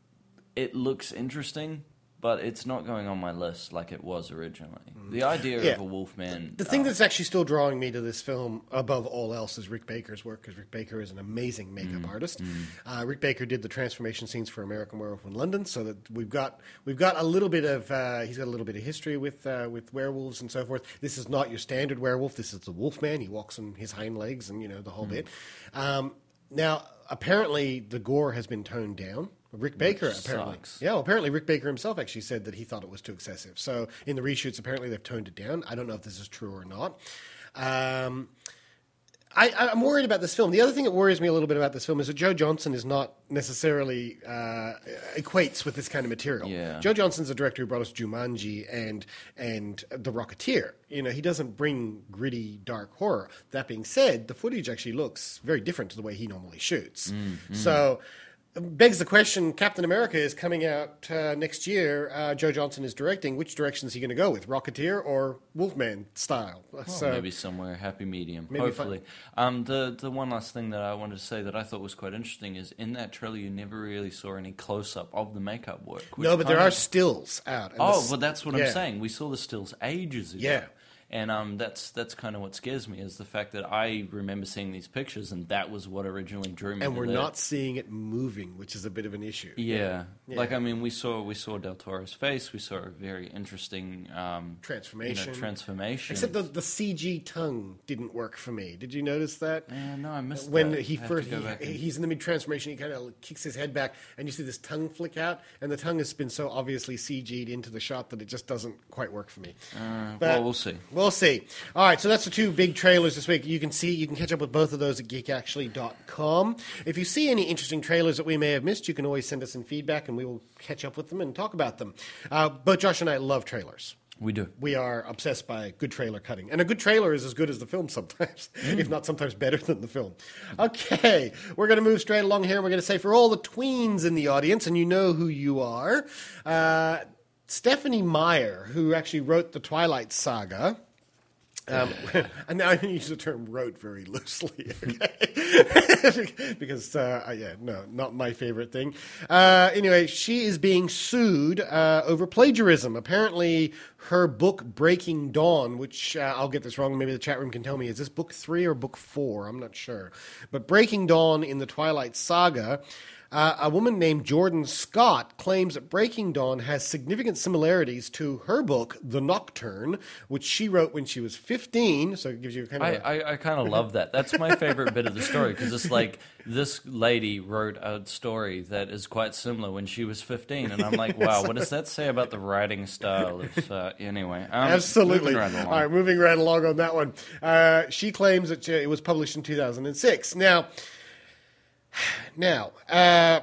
it looks interesting, but it's not going on my list like it was originally. The idea Yeah. of a Wolfman. The thing uh, that's actually still drawing me to this film above all else is Rick Baker's work, because Rick Baker is an amazing makeup artist. Uh, Rick Baker did the transformation scenes for American Werewolf in London, so that we've got we've got a little bit of uh, he's got a little bit of history with uh, with werewolves and so forth. This is not your standard werewolf. This is the Wolfman. He walks on his hind legs and you know the whole bit. Um, now, apparently, the gore has been toned down. Rick Baker Which apparently, sucks. yeah. Well, apparently, Rick Baker himself actually said that he thought it was too excessive. So in the reshoots, apparently they've toned it down. I don't know if this is true or not. Um, I, I'm worried about this film. The other thing that worries me a little bit about this film is that Joe Johnston is not necessarily uh, equates with this kind of material. Yeah. Joe Johnston's the director who brought us Jumanji and and The Rocketeer. You know, he doesn't bring gritty, dark horror. That being said, the footage actually looks very different to the way he normally shoots. So. Begs the question, Captain America is coming out uh, next year. Uh, Joe Johnston is directing. Which direction is he going to go with, Rocketeer or Wolfman style? Well, so, maybe somewhere happy medium. Maybe hopefully. Um, the the one last thing that I wanted to say that I thought was quite interesting is in that trailer you never really saw any close up of the makeup work. which no, but there kind are of- stills out. and Oh, the- well, that's what yeah. I'm saying. We saw the stills ages ago. Yeah. And um, that's that's kind of what scares me is the fact that I remember seeing these pictures and that was what originally drew me. And to we're that. not seeing it moving, which is a bit of an issue. Yeah. Yeah. Like I mean, we saw we saw Del Toro's face. We saw a very interesting um, Transformation. you know, transformation. Except the, the C G tongue didn't work for me. Did you notice that? Yeah, no, I missed When that. he I have to first go back he, and- he's in the mid transformation, he kind of kicks his head back, and you see this tongue flick out, and the tongue has been so obviously C G'd into the shot that it just doesn't quite work for me. Uh, But- well, we'll see. We'll see. All right, so that's the two big trailers this week. You can see, you can catch up with both of those at geek actually dot com. If you see any interesting trailers that we may have missed, you can always send us some feedback, and we will catch up with them and talk about them. Uh, but Josh and I love trailers. We do. We are obsessed by good trailer cutting. And a good trailer is as good as the film sometimes, if not sometimes better than the film. Okay, we're going to move straight along here. We're going to say for all the tweens in the audience, and you know who you are, uh, Stephanie Meyer, who actually wrote the Twilight Saga, Um, and now I use the term wrote very loosely, okay? because, uh, yeah, no, not my favorite thing. Uh, anyway, she is being sued uh, over plagiarism. Apparently, her book Breaking Dawn, which uh, I'll get this wrong, maybe the chat room can tell me, is this book three or book four? I'm not sure. But Breaking Dawn in the Twilight Saga, Uh, a woman named Jordan Scott claims that Breaking Dawn has significant similarities to her book, The Nocturne, which she wrote when she was fifteen. So it gives you kind of. I, a... I, I kind of love that. That's my favorite bit of the story because it's like this lady wrote a story that is quite similar when she was fifteen, and I'm like, wow, what does that say about the writing style? Of uh, anyway, um, absolutely. Right All right, moving right along on that one. Uh, she claims that it was published in two thousand six. Now. Now, uh,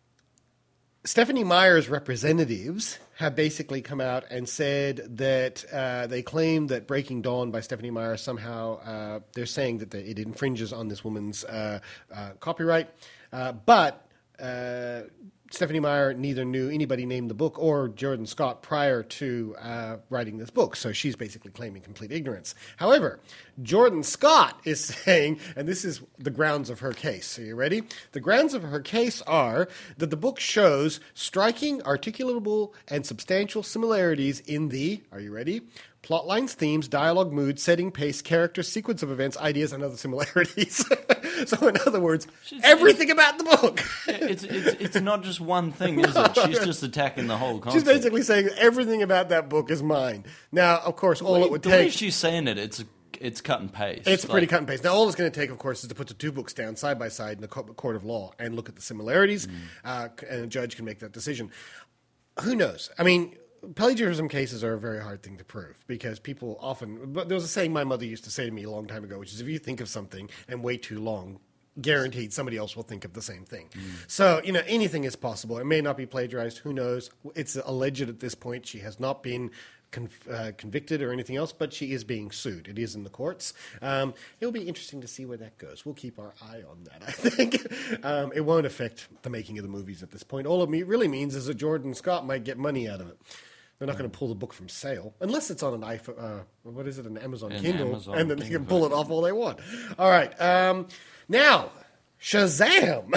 Stephenie Meyer's representatives have basically come out and said that uh, they claim that Breaking Dawn by Stephenie Meyer somehow, uh, they're saying that it infringes on this woman's uh, uh, copyright. Uh, but uh, Stephenie Meyer neither knew anybody named the book or Jordan Scott prior to uh, writing this book, so she's basically claiming complete ignorance. However, Jordan Scott is saying, and this is the grounds of her case. Are you ready? The grounds of her case are that the book shows striking, articulable, and substantial similarities in the, are you ready? Plot lines, themes, dialogue, mood, setting, pace, character, sequence of events, ideas, and other similarities. So, in other words, She's, everything it's, about the book. it's, it's it's not just one thing, is it? She's just attacking the whole concept. She's basically saying everything about that book is mine. Now, of course, all Wait, it would the take... way she's saying it, it's it's cut and paste. It's like, pretty cut and paste. Now, all it's going to take, of course, is to put the two books down side by side in the court of law and look at the similarities, mm. uh, and a judge can make that decision. Who knows? I mean... Plagiarism cases are a very hard thing to prove because people often... But there was a saying my mother used to say to me a long time ago, which is if you think of something and wait too long, guaranteed somebody else will think of the same thing. Mm. So, you know, anything is possible. It may not be plagiarized. Who knows? It's alleged at this point. She has not been... Conv- uh, convicted or anything else, but she is being sued. It is in the courts. Um, it'll be interesting to see where that goes. We'll keep our eye on that, I think. um, it won't affect the making of the movies at this point. All it really means is that Jordan Scott might get money out of it. They're not going to pull the book from sale, unless it's on an iPhone, uh, what is it, an Amazon an Kindle, Amazon and then they Kindle. can pull it off all they want. All right. Um, now, Shazam!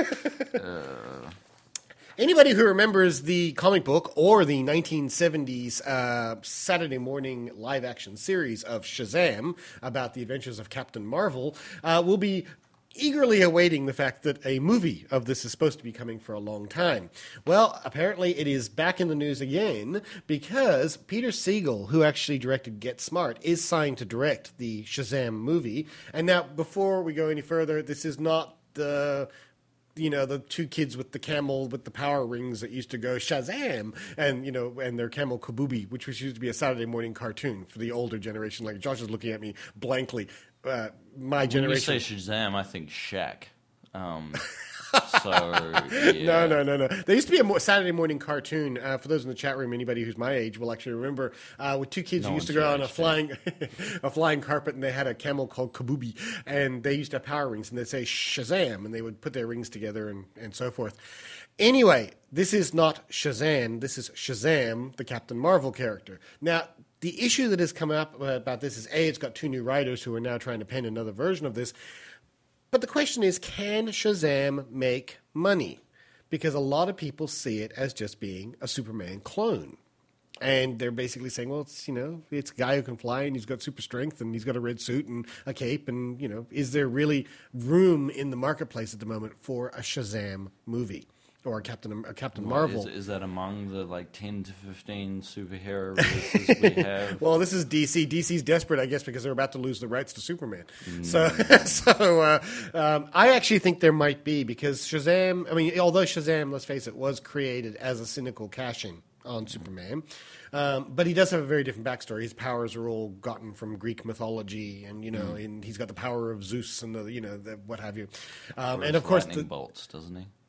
uh... Anybody who remembers the comic book or the nineteen seventies uh, Saturday morning live-action series of Shazam about the adventures of Captain Marvel uh, will be eagerly awaiting the fact that a movie of this is supposed to be coming for a long time. Well, apparently it is back in the news again because Peter Siegel, who actually directed Get Smart, is signed to direct the Shazam movie. And now, before we go any further, this is not the... you know, the two kids with the camel with the power rings that used to go Shazam and, you know, and their camel Kabubi, which was used to be a Saturday morning cartoon for the older generation. Like, Josh is looking at me blankly. Uh, my generation. When you say Shazam, I think Shaq. Um, so, yeah. No, no, no, no. There used to be a more Saturday morning cartoon. Uh, for those in the chat room, anybody who's my age will actually remember uh, with two kids no who used to go on a flying, a flying carpet, and they had a camel called Kabubi, and they used to have power rings, and they'd say Shazam, and they would put their rings together and, and so forth. Anyway, this is not Shazam. This is Shazam, the Captain Marvel character. Now, the issue that has come up about this is, A, it's got two new writers who are now trying to pen another version of this. But the question is, can Shazam make money? Because a lot of people see it as just being a Superman clone. And they're basically saying, well, it's, you know, it's a guy who can fly and he's got super strength and he's got a red suit and a cape. And, you know, is there really room in the marketplace at the moment for a Shazam movie? Or a Captain, a Captain well, Marvel. Is, is that among the like ten to fifteen superhero releases we have? Well, this is D C. D C's desperate, I guess, because they're about to lose the rights to Superman. Mm. So, so uh, um, I actually think there might be, because Shazam, I mean, although Shazam, let's face it, was created as a cynical cash-in on Superman, um, but he does have a very different backstory. His powers are all gotten from Greek mythology, and you know, mm. and he's got the power of Zeus and the, you know, the, what have you. Um, and of course, lightning the, bolts, doesn't he?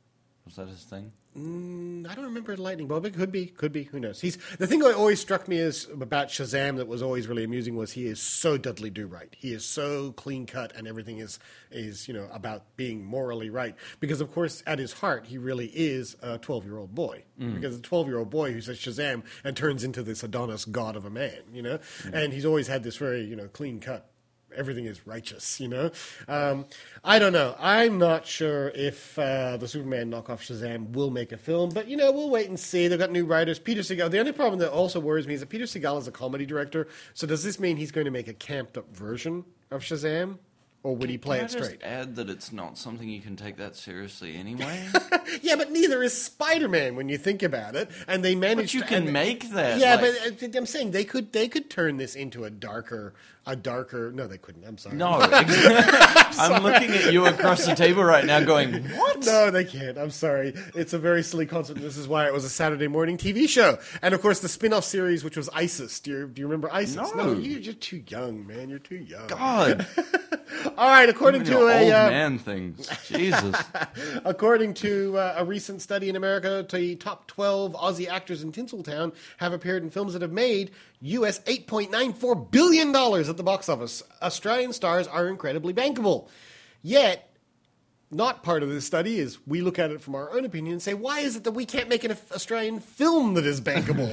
Was that his thing? Mm, I don't remember Lightning Bolt. It could be, could be. Who knows? He's the thing that always struck me is about Shazam that was always really amusing was he is so Dudley Do Right. He is so clean cut, and everything is is you know about being morally right. Because of course, at his heart, he really is a twelve year old boy. Mm. Because a twelve year old boy who says Shazam and turns into this Adonis god of a man. You know, mm. and he's always had this very you know clean cut. Everything is righteous, you know? Um, I don't know. I'm not sure if uh, the Superman knockoff Shazam will make a film, but, you know, we'll wait and see. They've got new writers. Peter Segal. The only problem that also worries me is that Peter Segal is a comedy director, so does this mean he's going to make a camped-up version of Shazam? Or would he play can it I straight? Just add that it's not something you can take that seriously anyway. Yeah, but neither is Spider-Man when you think about it. And they managed. But you to, can and, make that. Yeah, like, but I'm saying they could they could turn this into a darker a darker. No, they couldn't. I'm sorry. No, I'm, I'm looking at you across the table right now, going, "What?" No, they can't. I'm sorry. It's a very silly concept. This is why it was a Saturday morning T V show, and of course the spin-off series, which was ISIS. Do you do you remember ISIS? No, no you're, you're too young, man. You're too young. God. All right, according to old a uh, man things, Jesus. According to uh, a recent study in America, the top twelve Aussie actors in Tinseltown have appeared in films that have made U S eight point nine four billion dollars at the box office. Australian stars are incredibly bankable. Yet, not part of this study is we look at it from our own opinion and say, why is it that we can't make an Australian film that is bankable?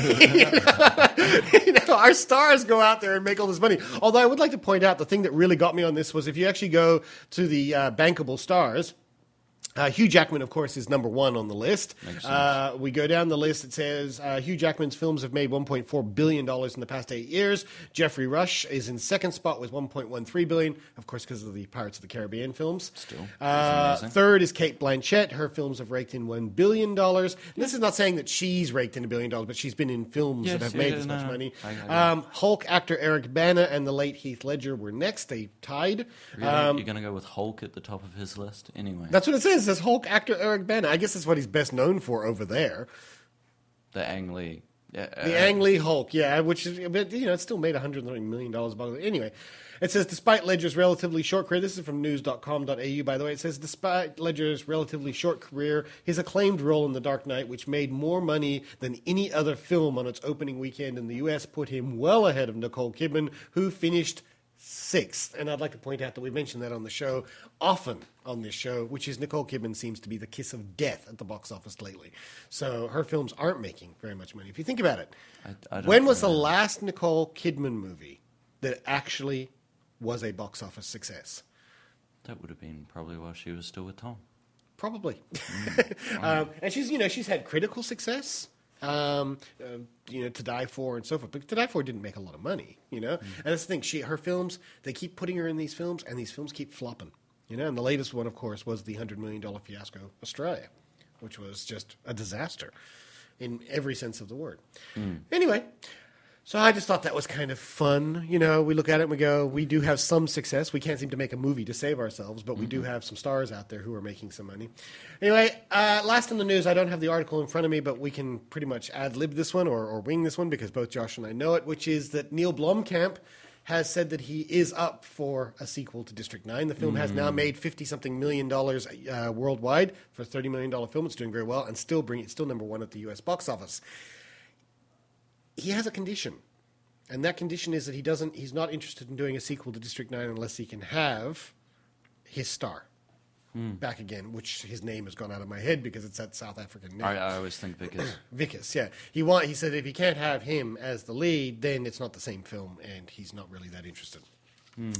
you, know, you know, our stars go out there and make all this money. Although I would like to point out the thing that really got me on this was if you actually go to the uh, bankable stars, Uh, Hugh Jackman, of course, is number one on the list. Uh, we go down the list. It says uh, Hugh Jackman's films have made one point four billion dollars in the past eight years. Jeffrey Rush is in second spot with one point one three billion dollars, of course, because of the Pirates of the Caribbean films. Still. Uh, third is Cate Blanchett. Her films have raked in one billion dollars. Yeah. This is not saying that she's raked in a billion dollars, but she's been in films yes, that have yeah, made yeah, this no, much no. money. I, I, um, Hulk actor Eric Bana and the late Heath Ledger were next. They tied. Really? Um, You're going to go with Hulk at the top of his list? Anyway. That's what it says. It says Hulk actor Eric Bana. I guess that's what he's best known for over there. The Ang Lee. Yeah, uh, The Ang Lee Hulk, yeah, which is, but, you know, it still made one hundred million dollars. Anyway, it says, despite Ledger's relatively short career, this is from news dot com dot a u, by the way, it says, despite Ledger's relatively short career, his acclaimed role in The Dark Knight, which made more money than any other film on its opening weekend in the U S, put him well ahead of Nicole Kidman, who finished sixth. And I'd like to point out that we mentioned that on the show, often on this show, which is Nicole Kidman seems to be the kiss of death at the box office lately. So her films aren't making very much money. If you think about it, I, I don't when was the know. last Nicole Kidman movie that actually was a box office success? That would have been probably while she was still with Tom. Probably. Mm. um, and she's, you know, she's had critical success. Um, uh, you know, To Die For and so forth. But To Die For didn't make a lot of money, you know? Mm. And that's the thing. She, her films, they keep putting her in these films, and these films keep flopping, you know? And the latest one, of course, was the one hundred million dollars fiasco, Australia, which was just a disaster in every sense of the word. Mm. Anyway, so I just thought that was kind of fun. You know, we look at it and we go, we do have some success. We can't seem to make a movie to save ourselves, but we mm-hmm. do have some stars out there who are making some money. Anyway, uh, last in the news, I don't have the article in front of me, but we can pretty much ad-lib this one or, or wing this one because both Josh and I know it, which is that Neil Blomkamp has said that he is up for a sequel to District nine. The film mm. has now made fifty-something million dollars uh, worldwide for a thirty million dollars film. It's doing very well and still bring it's still number one at the U S box office. He has a condition, and that condition is that he doesn't. He's not interested in doing a sequel to District nine unless he can have his star hmm. back again, which his name has gone out of my head because it's that South African name. I, I always think Vickers. Vickers, yeah. He want. He said if he can't have him as the lead, then it's not the same film, and he's not really that interested. Hmm.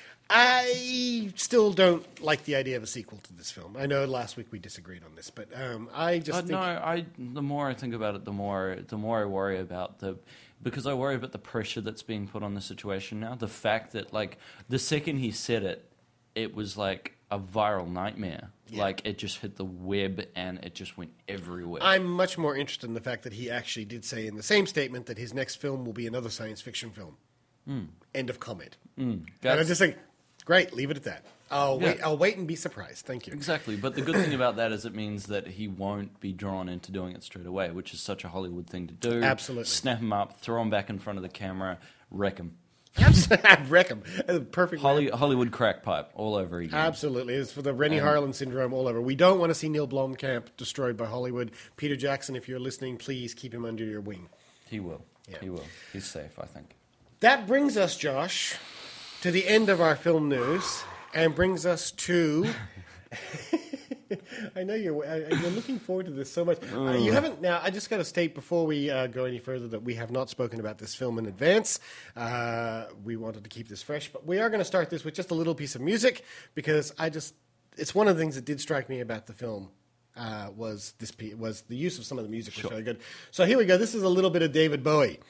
I still don't like the idea of a sequel to this film. I know last week we disagreed on this, but um, I just uh, think... no. I the more I think about it, the more the more I worry about the because I worry about the pressure that's being put on the situation now. The fact that like the second he said it, it was like a viral nightmare. Yeah. Like it just hit the web and it just went everywhere. I'm much more interested in the fact that he actually did say in the same statement that his next film will be another science fiction film. Mm. End of comment. Mm. And I'm just like. Great, leave it at that. I'll yeah. wait. I'll wait and be surprised. Thank you. Exactly, but the good thing about that is it means that he won't be drawn into doing it straight away, which is such a Hollywood thing to do. Absolutely. Snap him up, throw him back in front of the camera, wreck him. Wreck 'em. Perfect. Holly, Hollywood crack pipe all over again. Absolutely. It's for the Rennie Harlan syndrome all over. We don't want to see Neil Blomkamp destroyed by Hollywood. Peter Jackson, if you're listening, please keep him under your wing. He will. Yeah. He will. He's safe, I think. That brings us, Josh, to the end of our film news and brings us to... I know you're you're looking forward to this so much. Uh, you haven't now. I just got to state before we uh, go any further that we have not spoken about this film in advance. Uh, we wanted to keep this fresh, but we are going to start this with just a little piece of music because I just it's one of the things that did strike me about the film uh, was this piece, was the use of some of the music was Sure. really good. So here we go. This is a little bit of David Bowie.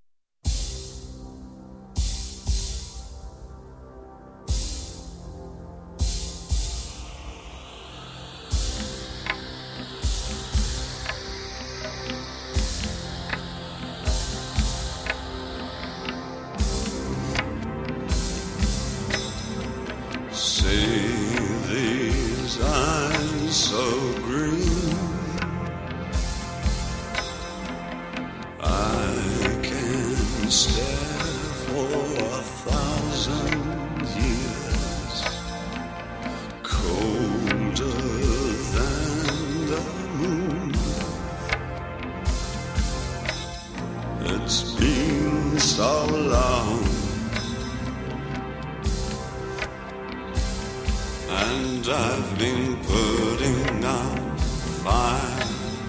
And I've been putting out fire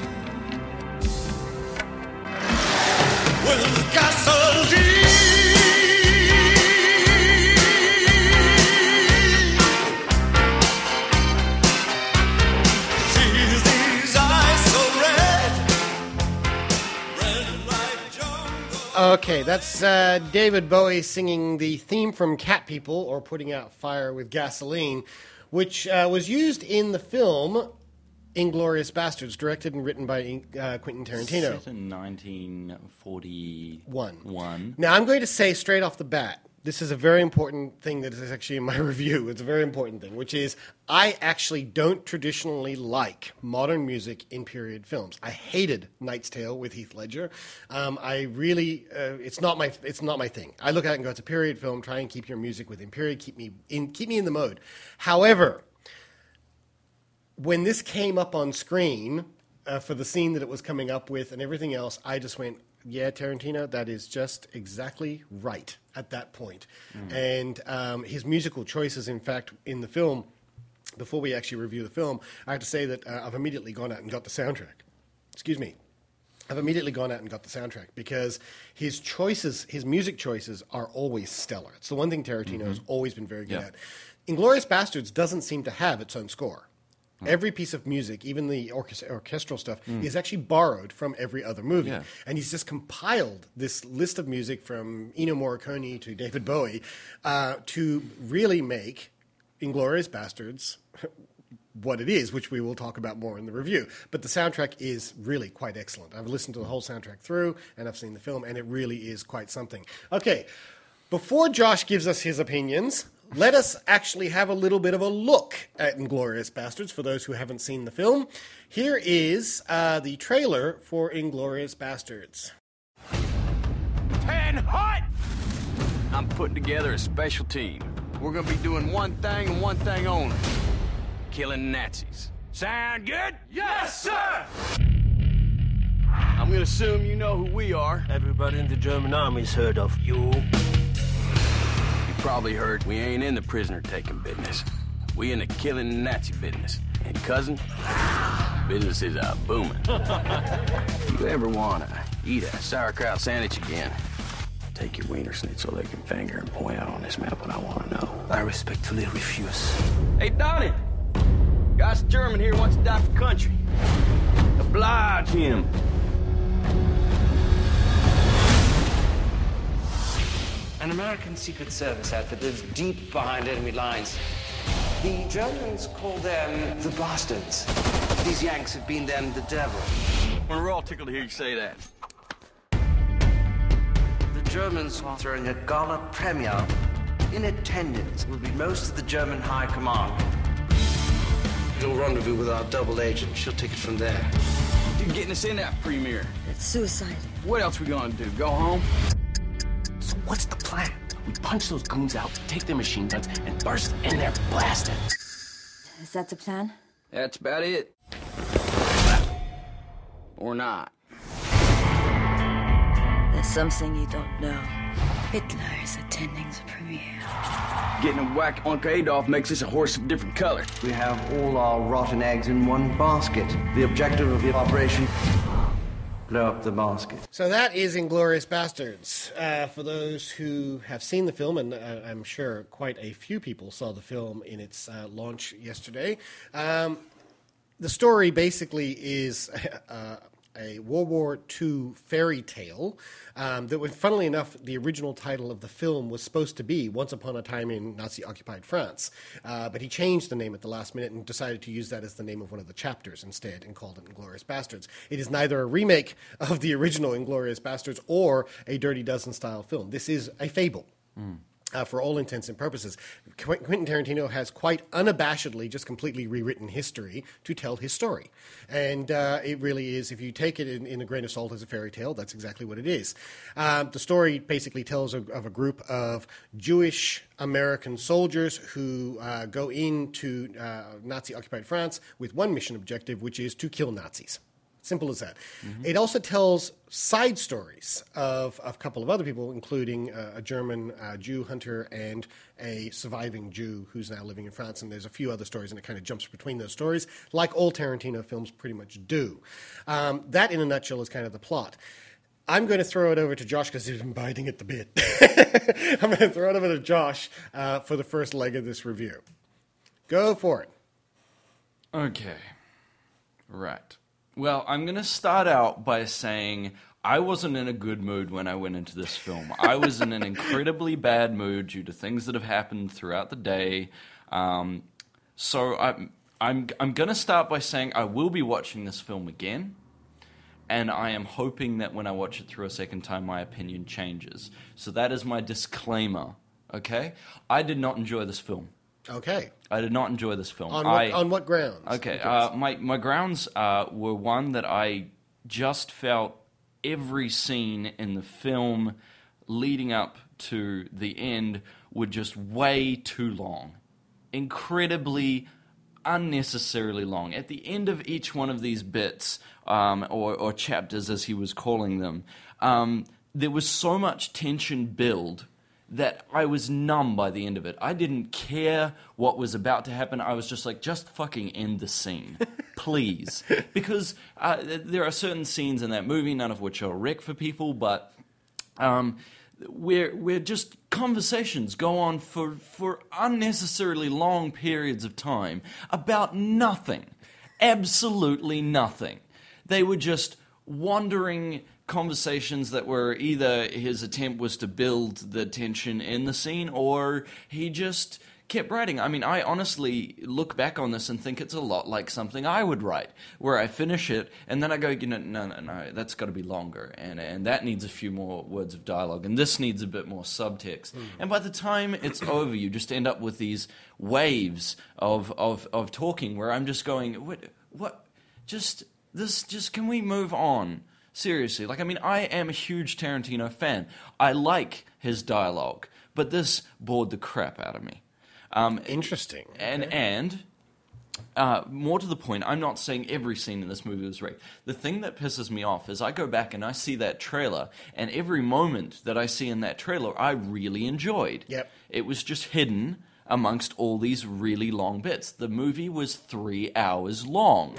with gasoline. See these eyes so red, red like jungle. Okay, that's uh, David Bowie singing the theme from Cat People, or putting out fire with gasoline, which uh, was used in the film Inglourious Bastards, directed and written by uh, Quentin Tarantino. Set in nineteen forty-one. One. Now, I'm going to say straight off the bat, this is a very important thing that is actually in my review. It's a very important thing, which is I actually don't traditionally like modern music in period films. I hated Knight's Tale with Heath Ledger. Um, I really, uh, it's not my, it's not my thing. I look at it and go, it's a period film. Try and keep your music within period. Keep me in, keep me in the mode. However, when this came up on screen uh, for the scene that it was coming up with and everything else, I just went, yeah, Tarantino, that is just exactly right at that point. Mm. And um, his musical choices, in fact, in the film, before we actually review the film, I have to say that uh, I've immediately gone out and got the soundtrack. Excuse me. I've immediately gone out and got the soundtrack because his choices, his music choices are always stellar. It's the one thing Tarantino mm-hmm. has always been very good yeah. at. Inglourious Bastards doesn't seem to have its own score. Every piece of music, even the orchest- orchestral stuff, mm. is actually borrowed from every other movie. Yeah. And he's just compiled this list of music from Ennio Morricone to David Bowie uh, to really make Inglourious Bastards what it is, which we will talk about more in the review. But the soundtrack is really quite excellent. I've listened to the whole soundtrack through, and I've seen the film, and it really is quite something. Okay, before Josh gives us his opinions, let us actually have a little bit of a look at Inglourious Bastards for those who haven't seen the film. Here is uh, the trailer for Inglourious Bastards. Ten hot! I'm putting together a special team. We're gonna be doing one thing and one thing only. Killing Nazis. Sound good? Yes, sir! I'm gonna assume you know who we are. Everybody in the German army's heard of you. Probably heard we ain't in the prisoner-taking business. We in the killing Nazi business. And cousin, business is a booming. If you ever wanna eat a sauerkraut sandwich again, take your wiener schnitzel licking finger and point out on this map what I wanna know. I respectfully refuse. Hey, Donnie! Guy's German here wants to die for country. Oblige him. An American Secret Service outfit lives deep behind enemy lines. The Germans call them the Bastards. These Yanks have been them the devil. Well, we're all tickled to hear you say that. The Germans are throwing a gala premiere. In attendance will be most of the German High Command. You'll rendezvous with our double agent. She'll take it from there. You're getting us in that premiere. It's suicide. What else we gonna do? Go home? So what's the plan? We punch those goons out, take their machine guns, and burst in there blasting. Is that the plan? That's about it. Or not. There's something you don't know. Hitler is attending the premiere. Getting a whack Uncle Adolf makes us a horse of different color. We have all our rotten eggs in one basket. The objective of the operation, blow up the basket. So that is Inglourious Bastards. Uh, for those who have seen the film, and uh, I'm sure quite a few people saw the film in its uh, launch yesterday, um, the story basically is uh, a World War Two fairy tale um, that, would, funnily enough, the original title of the film was supposed to be Once Upon a Time in Nazi-Occupied France. Uh, but he changed the name at the last minute and decided to use that as the name of one of the chapters instead and called it Inglourious Bastards. It is neither a remake of the original Inglourious Bastards or a Dirty Dozen-style film. This is a fable. Mm. Uh, for all intents and purposes. Qu- Quentin Tarantino has quite unabashedly just completely rewritten history to tell his story. And uh, it really is, if you take it in, in a grain of salt as a fairy tale, that's exactly what it is. Uh, the story basically tells of, of a group of Jewish American soldiers who uh, go into uh, Nazi-occupied France with one mission objective, which is to kill Nazis. Simple as that. Mm-hmm. It also tells side stories of, of a couple of other people, including uh, a German uh, Jew hunter and a surviving Jew who's now living in France. And there's a few other stories, and it kind of jumps between those stories, like all Tarantino films pretty much do. Um, that, in a nutshell, is kind of the plot. I'm going to throw it over to Josh because he's been biting at the bit. I'm going to throw it over to Josh uh, for the first leg of this review. Go for it. Okay. Right. Well, I'm going to start out by saying I wasn't in a good mood when I went into this film. I was in an incredibly bad mood due to things that have happened throughout the day. Um, so I'm I'm I'm going to start by saying I will be watching this film again, and I am hoping that when I watch it through a second time, my opinion changes. So that is my disclaimer. Okay, I did not enjoy this film. Okay. I did not enjoy this film. On what, I, on what grounds? Okay, uh, my, my grounds uh, were one that I just felt every scene in the film leading up to the end were just way too long. Incredibly, unnecessarily long. At the end of each one of these bits, um, or, or chapters as he was calling them, um, there was so much tension build that I was numb by the end of it. I didn't care what was about to happen. I was just like, just fucking end the scene, please. Because uh, there are certain scenes in that movie, none of which are a wreck for people, but um, where where just conversations go on for, for unnecessarily long periods of time about nothing. Absolutely nothing. They were just wandering conversations that were either his attempt was to build the tension in the scene or he just kept writing. I mean, I honestly look back on this and think it's a lot like something I would write, where I finish it and then I go, you know, no, no, no, that's got to be longer, and and that needs a few more words of dialogue, and this needs a bit more subtext. Mm. And by the time it's over, you just end up with these waves of of of talking where I'm just going, what, what, just this, just can we move on? Seriously, like, I mean, I am a huge Tarantino fan. I like his dialogue, but this bored the crap out of me. Um, Interesting. And, okay. and uh, more to the point, I'm not saying every scene in this movie was great. The thing that pisses me off is I go back and I see that trailer, and every moment that I see in that trailer, I really enjoyed. Yep. It was just hidden amongst all these really long bits. The movie was three hours long.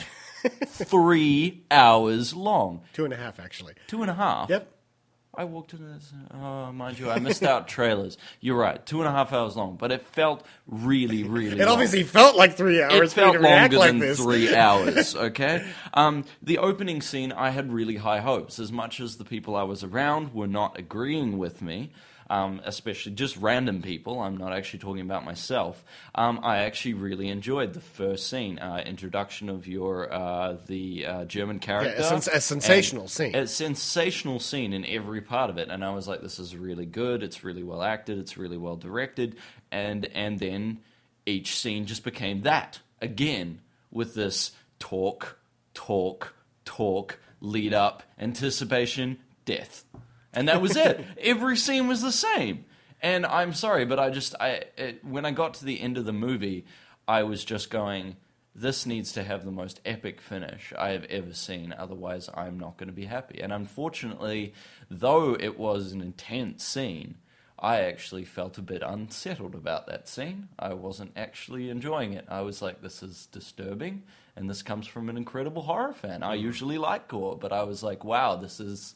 Three hours long. Two and a half, actually. Two and a half? Yep. I walked into this, oh, mind you, I missed out trailers. You're right, two and a half hours long, but it felt really, really It long. obviously felt like three hours. It felt for you to react longer like than this. three hours, okay? Um, the opening scene, I had really high hopes. As much as the people I was around were not agreeing with me, Um, especially just random people, I'm not actually talking about myself, um, I actually really enjoyed the first scene, uh, introduction of your, uh, the uh, German character. Yeah, a, sens- a sensational and scene. A sensational scene in every part of it, and I was like, this is really good, it's really well acted, it's really well directed, and and then each scene just became that, again, with this talk, talk, talk, lead up, anticipation, death. And that was it. Every scene was the same. And I'm sorry, but I just I it, when I got to the end of the movie, I was just going, this needs to have the most epic finish I have ever seen. Otherwise, I'm not going to be happy. And unfortunately, though it was an intense scene, I actually felt a bit unsettled about that scene. I wasn't actually enjoying it. I was like, this is disturbing, and this comes from an incredible horror fan. I usually like gore, but I was like, wow, this is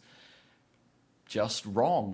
just wrong.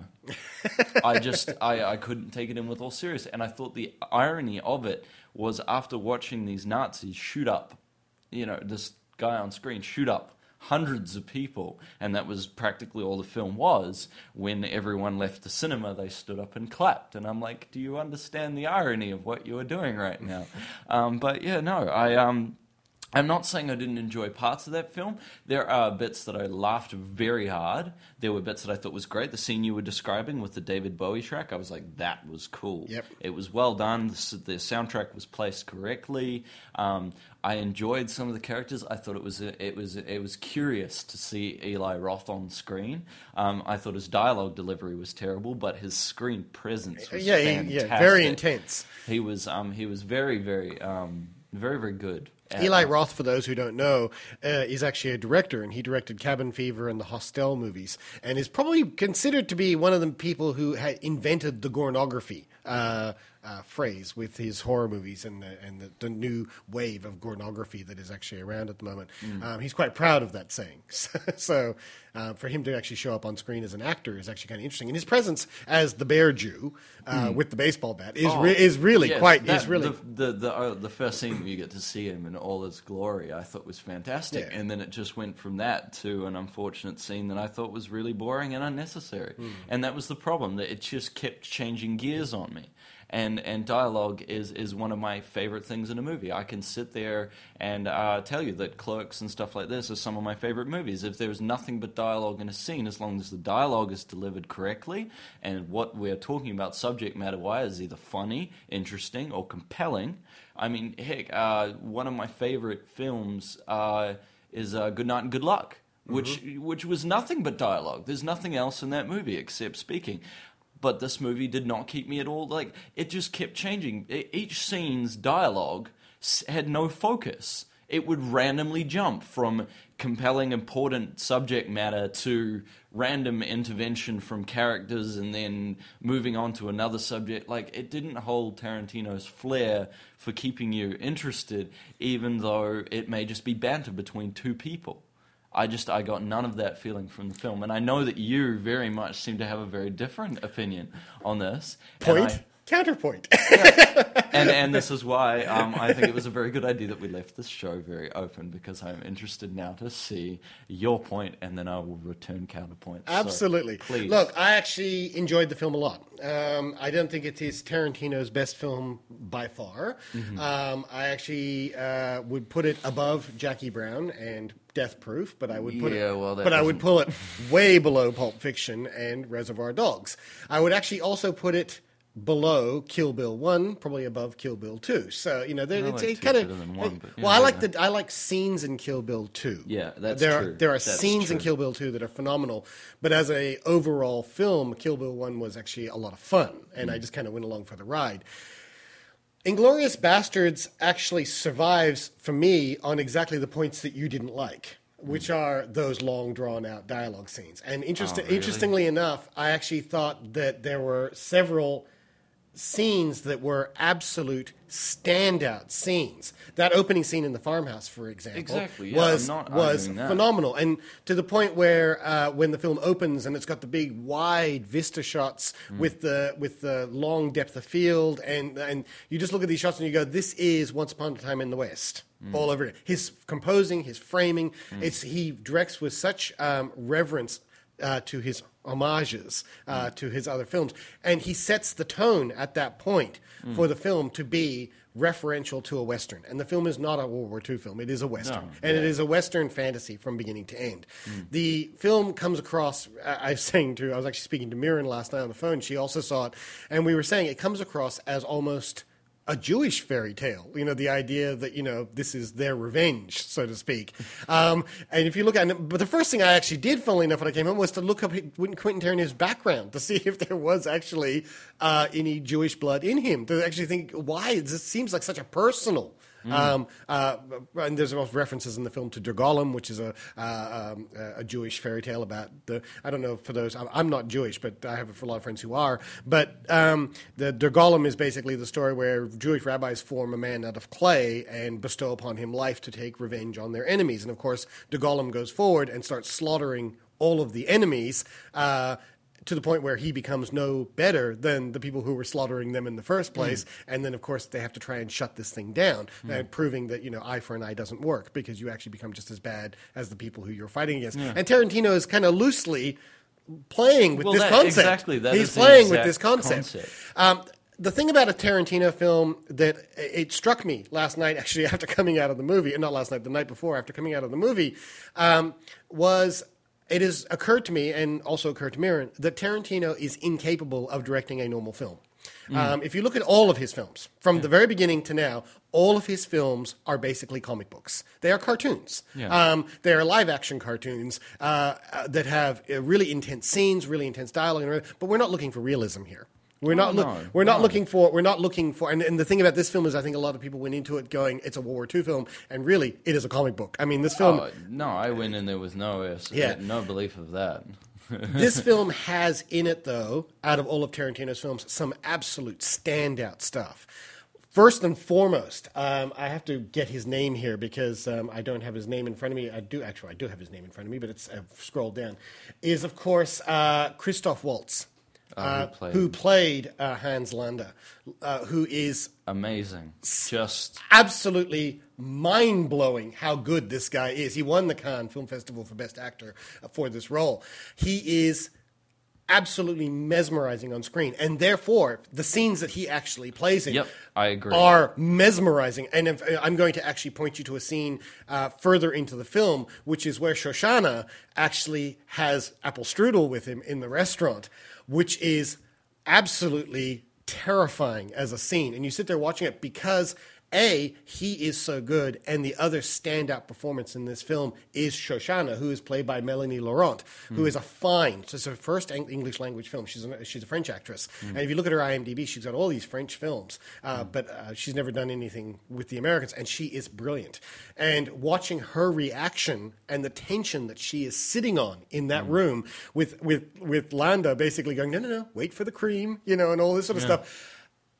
I just, I, I couldn't take it in with all seriousness. And I thought the irony of it was after watching these Nazis shoot up, you know, this guy on screen shoot up hundreds of people, and that was practically all the film was. When everyone left the cinema, they stood up and clapped, and I'm like, do you understand the irony of what you are doing right now? um, but yeah, no, I um, I'm not saying I didn't enjoy parts of that film. There are bits that I laughed very hard. There were bits that I thought was great. The scene you were describing with the David Bowie track, I was like, that was cool. Yep. It was well done. The, the soundtrack was placed correctly. Um, I enjoyed some of the characters. I thought it was it was it was curious to see Eli Roth on screen. Um, I thought his dialogue delivery was terrible, but his screen presence was yeah, fantastic. yeah, very intense. He was um, he was very very um, very very good. Eli Roth, for those who don't know, uh, is actually a director, and he directed Cabin Fever and the Hostel movies, and is probably considered to be one of the people who had invented the gornography uh, uh, phrase with his horror movies and the, and the, the new wave of gornography that is actually around at the moment. Mm. Um, he's quite proud of that saying. so uh, for him to actually show up on screen as an actor is actually kind of interesting. And his presence as the Bear Jew uh, mm. with the baseball bat is oh, re- is really yes, quite that, is really the the the, uh, the first scene where you get to see him in all his glory, I thought was fantastic, yeah. and then it just went from that to an unfortunate scene that I thought was really boring and unnecessary, mm. and that was the problem, that it just kept changing gears on me. And and dialogue is, is one of my favorite things in a movie. I can sit there and uh, tell you that Clerks and stuff like this are some of my favorite movies. If there's nothing but dialogue in a scene, as long as the dialogue is delivered correctly and what we're talking about subject matter-wise is either funny, interesting, or compelling. I mean, heck, uh, one of my favorite films uh, is uh, Good Night and Good Luck, which mm-hmm. which was nothing but dialogue. There's nothing else in that movie except speaking. But this movie did not keep me at all. Like, it just kept changing. Each scene's dialogue had no focus. It would randomly jump from compelling, important subject matter to random intervention from characters and then moving on to another subject. Like, it didn't hold Tarantino's flair for keeping you interested, even though it may just be banter between two people. I just, I got none of that feeling from the film. And I know that you very much seem to have a very different opinion on this. Point, I, counterpoint. yeah. and, and this is why um, I think it was a very good idea that we left this show very open, because I'm interested now to see your point, and then I will return counterpoint. Absolutely. So, please. Look, I actually enjoyed the film a lot. Um, I don't think it is Tarantino's best film by far. Mm-hmm. Um, I actually uh, would put it above Jackie Brown and Death Proof, but I would put yeah, it, well, but I would pull it way below Pulp Fiction and Reservoir Dogs. I would actually also put it below Kill Bill one, probably above Kill Bill two. So you know, there, it's like it kind of. Well, yeah, I like the I like scenes in Kill Bill two. Yeah, that's there true. Are, there are that's scenes true. in Kill Bill two that are phenomenal, but as a overall film, Kill Bill one was actually a lot of fun, and mm. I just kind of went along for the ride. Inglourious Bastards actually survives for me on exactly the points that you didn't like, which are those long, drawn-out dialogue scenes. And interest- oh, really? interestingly enough, I actually thought that there were several scenes that were absolute standout scenes. That opening scene in the farmhouse, for example, exactly, yeah, was I'm not was arguing that. phenomenal, and to the point where uh, when the film opens and it's got the big wide vista shots mm. with the with the long depth of field, and and you just look at these shots and you go, "This is Once Upon a Time in the West." Mm. All over it. His composing, his framing, mm. it's he directs with such um, reverence uh, to his homages uh, mm. to his other films, and he sets the tone at that point mm. for the film to be referential to a Western. And the film is not a World War Two film. It is a Western. No, and yeah. it is a Western fantasy from beginning to end. Mm. The film comes across, I was saying to, I was actually speaking to Mirren last night on the phone, she also saw it, and we were saying it comes across as almost a Jewish fairy tale. You know, the idea that, you know, this is their revenge, so to speak. Um, and if you look at it, but the first thing I actually did, funnily enough, when I came home, was to look up Quentin Tarantino's background to see if there was actually uh, any Jewish blood in him. To actually think, why? This seems like such a personal. Mm. Um, uh, and there's also references in the film to Der Golem, which is a uh, um, a Jewish fairy tale about the. I don't know for those. I'm not Jewish, but I have a lot of friends who are. But um, the Der Golem is basically the story where Jewish rabbis form a man out of clay and bestow upon him life to take revenge on their enemies. And of course, Der Golem goes forward and starts slaughtering all of the enemies. Uh, to the point where he becomes no better than the people who were slaughtering them in the first place. Mm. And then, of course, they have to try and shut this thing down, mm. uh, proving that, you know, eye for an eye doesn't work because you actually become just as bad as the people who you're fighting against. Yeah. And Tarantino is kind of loosely playing with well, this that, concept. Exactly. That He's is playing the with this concept. concept. Um, the thing about a Tarantino film that it struck me last night, actually, after coming out of the movie, not last night, the night before, after coming out of the movie, um, was... It has occurred to me, and also occurred to Mirren, that Tarantino is incapable of directing a normal film. Mm. Um, if you look at all of his films, from yeah. the very beginning to now, all of his films are basically comic books. They are cartoons. Yeah. Um, they are live-action cartoons uh, uh, that have uh, really intense scenes, really intense dialogue, but we're not looking for realism here. We're not. Oh, look, no, we're no. not looking for. We're not looking for. And, and the thing about this film is, I think a lot of people went into it going, "It's a World War Two film," and really, it is a comic book. I mean, this film. Oh, no, I went in there with no, uh, yeah. no belief of that. This film has in it, though, out of all of Tarantino's films, some absolute standout stuff. First and foremost, um, I have to get his name here because um, I don't have his name in front of me. I do actually. I do have his name in front of me, but it's I've scrolled down. Is of course uh, Christoph Waltz. Uh, who played, who played uh, Hans Landa, uh, who is amazing, just absolutely mind-blowing how good this guy is. He won the Cannes Film Festival for Best Actor uh, for this role. He is absolutely mesmerizing on screen, and therefore the scenes that he actually plays in yep, I agree. are mesmerizing. And if, I'm going to actually point you to a scene uh, further into the film, which is where Shoshana actually has apple strudel with him in the restaurant, which is absolutely terrifying as a scene. And you sit there watching it because, A, he is so good, and the other standout performance in this film is Shoshana, who is played by Melanie Laurent, mm. who is a fine. So it's her first English language film. She's a, she's a French actress. Mm. And if you look at her IMDb, she's got all these French films, uh, mm. but uh, she's never done anything with the Americans, and she is brilliant. And watching her reaction and the tension that she is sitting on in that mm. room with, with, with Landa basically going, no, no, no, wait for the cream, you know, and all this sort of yeah. stuff.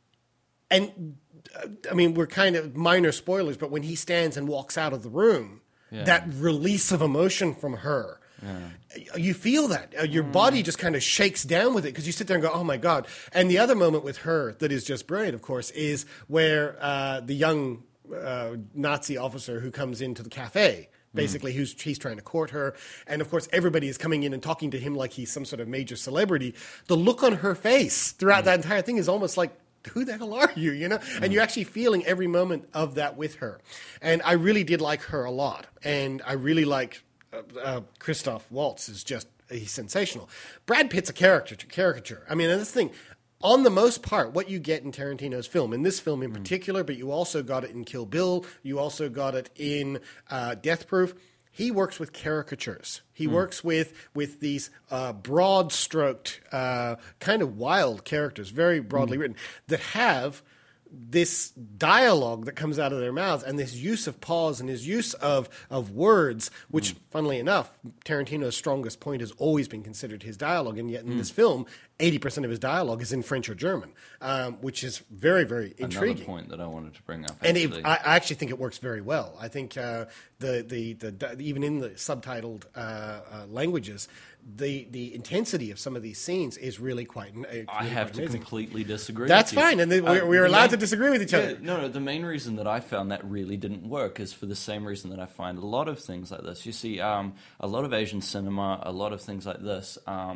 And I mean, we're kind of minor spoilers, but when he stands and walks out of the room, yeah. that release of emotion from her, yeah. you feel that. Uh, your mm. body just kind of shakes down with it because you sit there and go, oh, my God. And the other moment with her that is just brilliant, of course, is where uh, the young uh, Nazi officer who comes into the cafe, basically, mm. who's he's trying to court her. And, of course, everybody is coming in and talking to him like he's some sort of major celebrity. The look on her face throughout mm. that entire thing is almost like, who the hell are you, you know? Mm. And you're actually feeling every moment of that with her. And I really did like her a lot. And I really like uh, uh, Christoph Waltz is just, he's sensational. Brad Pitt's a caricature. caricature. I mean, and this thing, on the most part, what you get in Tarantino's film, in this film in mm. particular, but you also got it in Kill Bill, you also got it in uh, Death Proof, he works with caricatures. He mm. works with with these uh, broad-stroked, uh, kind of wild characters, very broadly mm. written, that have this dialogue that comes out of their mouths and this use of pause and his use of, of words, which, mm. funnily enough, Tarantino's strongest point has always been considered his dialogue, and yet in mm. this film, eighty percent of his dialogue is in French or German, um, which is very, very intriguing. Another point that I wanted to bring up. And it, I, I actually think it works very well. I think uh, the, the, the, even in the subtitled uh, uh, languages, the the intensity of some of these scenes is really quite uh, really I have quite to amazing. completely disagree. That's with you. fine, and then we're, uh, we're allowed main, to disagree with each yeah, other. No, no, the main reason that I found that really didn't work is for the same reason that I find a lot of things like this. You see, um, a lot of Asian cinema, a lot of things like this, um,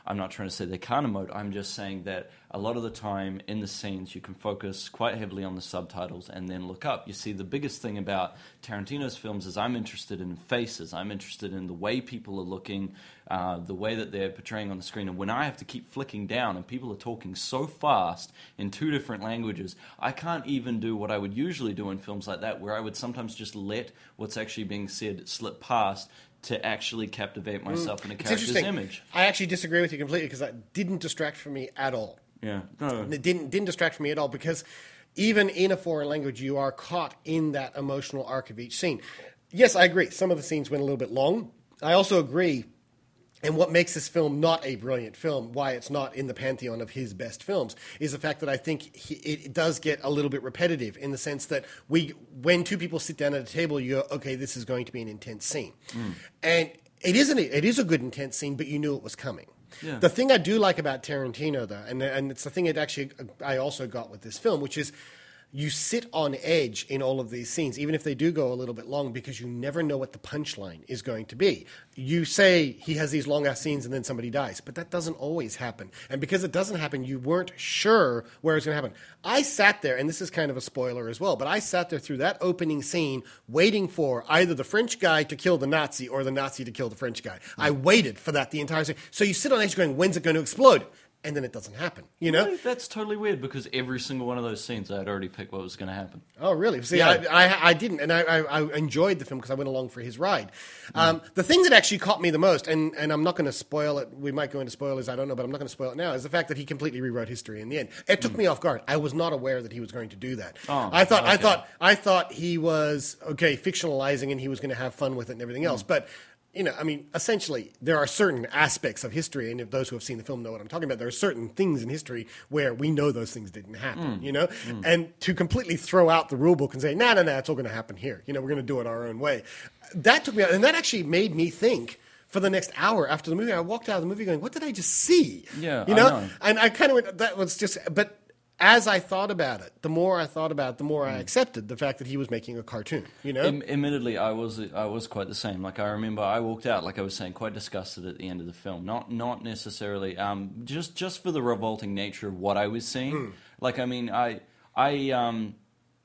I'm not trying to say they can't emote. I'm just saying that a lot of the time in the scenes you can focus quite heavily on the subtitles and then look up. You see, the biggest thing about Tarantino's films is I'm interested in faces. I'm interested in the way people are looking, uh, the way that they're portraying on the screen. And when I have to keep flicking down and people are talking so fast in two different languages, I can't even do what I would usually do in films like that, where I would sometimes just let what's actually being said slip past to actually captivate myself mm. in a It's character's interesting. image. I actually disagree with you completely because that didn't distract from me at all. Yeah, no. It didn't didn't distract from me at all because even in a foreign language, you are caught in that emotional arc of each scene. Yes, I agree. Some of the scenes went a little bit long. I also agree. And what makes this film not a brilliant film, why it's not in the pantheon of his best films, is the fact that I think he, it does get a little bit repetitive in the sense that we, when two people sit down at a table, you go, okay, this is going to be an intense scene. Mm. And it isn't, it is a good intense scene, but you knew it was coming. Yeah. The thing I do like about Tarantino, though, and, and it's the thing that actually I also got with this film, which is you sit on edge in all of these scenes, even if they do go a little bit long, because you never know what the punchline is going to be. You say he has these long-ass scenes and then somebody dies, but that doesn't always happen. And because it doesn't happen, you weren't sure where it's going to happen. I sat there, and this is kind of a spoiler as well, but I sat there through that opening scene waiting for either the French guy to kill the Nazi or the Nazi to kill the French guy. I waited for that the entire scene. So you sit on edge going, when's it going to explode? And then it doesn't happen, you know? Really? That's totally weird because every single one of those scenes I had already picked what was going to happen. Oh, really? See, Yeah. I, I, I didn't, and I, I, I enjoyed the film because I went along for his ride. Um, the thing that actually caught me the most, and, and I'm not going to spoil it, we might go into spoilers, I don't know, but I'm not going to spoil it now, is the fact that he completely rewrote history in the end. It took me off guard. I was not aware that he was going to do that. Oh, I thought, I okay. thought, I thought he was okay, fictionalizing, and he was going to have fun with it and everything else, but. You know, I mean, essentially, there are certain aspects of history, and if those who have seen the film know what I'm talking about, there are certain things in history where we know those things didn't happen, Mm. you know? Mm. And to completely throw out the rule book and say, nah, nah, nah, it's all going to happen here. You know, we're going to do it our own way. That took me out, and that actually made me think for the next hour after the movie. I walked out of the movie going, what did I just see? Yeah, you know? I know. And I kind of went, that was just, but as I thought about it, the more I thought about it, the more I accepted the fact that he was making a cartoon, you know? Am- admittedly, I was I was quite the same. Like I remember, I walked out, like I was saying, quite disgusted at the end of the film. Not not necessarily, um, just just for the revolting nature of what I was seeing. Mm. Like I mean, I I um,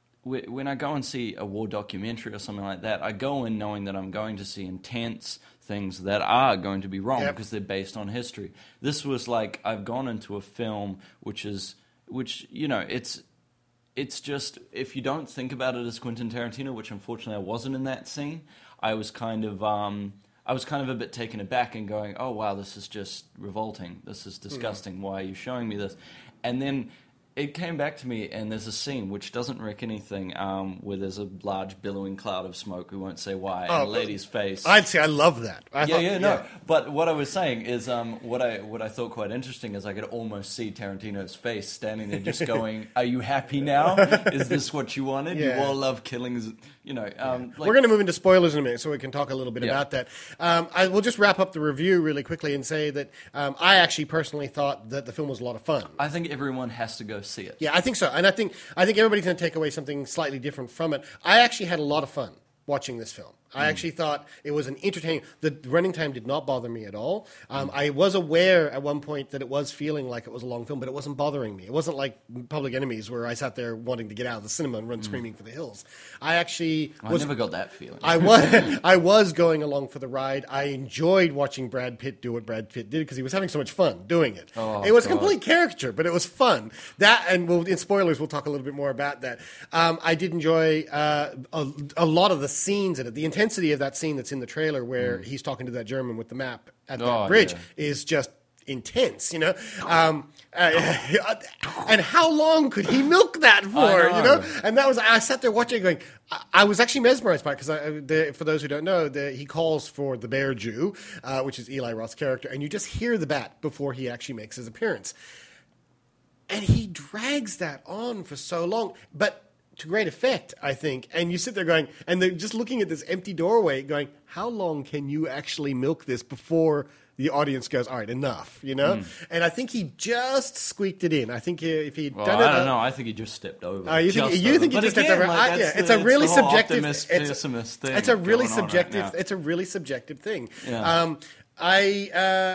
w- when I go and see a war documentary or something like that, I go in knowing that I'm going to see intense things that are going to be wrong Yep. because they're based on history. This was like I've gone into a film which is which you know it's. It's just, if you don't think about it as Quentin Tarantino, which unfortunately I wasn't in that scene, I was kind of, um, I was kind of a bit taken aback and going, oh wow, this is just revolting. This is disgusting. Why are you showing me this? And then it came back to me, and there's a scene which doesn't wreck anything, um, where there's a large billowing cloud of smoke. We won't say why. Oh, and a lady's face. I'd say I love that. I yeah, thought, yeah, no. But what I was saying is, um, what I what I thought quite interesting is I could almost see Tarantino's face standing there, just going, "Are you happy now? Is this what you wanted? Yeah. You all love killings, you know." Um, like, We're going to move into spoilers in a minute, so we can talk a little bit Yeah. about that. Um, I will just wrap up the review really quickly and say that um, I actually personally thought that the film was a lot of fun. I think everyone has to go see it. Yeah, I think so, and I think I think everybody's going to take away something slightly different from it. I actually had a lot of fun watching this film. I Mm. actually thought it was an entertaining. The running time did not bother me at all. Um, I was aware at one point that it was feeling like it was a long film, but it wasn't bothering me. It wasn't like Public Enemies, where I sat there wanting to get out of the cinema and run screaming for the hills. I actually I was. never got that feeling. I was I was going along for the ride. I enjoyed watching Brad Pitt do what Brad Pitt did because he was having so much fun doing it. Oh, it was a God. complete caricature, but it was fun. That and we'll, in spoilers, we'll talk a little bit more about that. Um, I did enjoy uh, a, a lot of the scenes in it. The intensity of that scene that's in the trailer where he's talking to that German with the map at that Oh, bridge yeah. is just intense, you know. Um, uh, and how long could he milk that for, I you know. know? And that was, I sat there watching it going, I, I was actually mesmerized by it because for those who don't know, the, he calls for the Bear Jew, uh, which is Eli Roth's character, and you just hear the bat before he actually makes his appearance. And he drags that on for so long, but to great effect, I think. And you sit there going, and they're just looking at this empty doorway going, how long can you actually milk this before the audience goes, all right, enough, you know? Mm. And I think he just squeaked it in. I think he, if he'd Well, done it... I don't uh, know. I think he just stepped over. Oh, you think Just you over. think he But just stepped again, over? like, I, that's yeah, the- it's a really the whole subjective. optimist, It's, pessimist thing it's a really going on right subjective. now. It's a really subjective thing. Yeah. Um, I uh,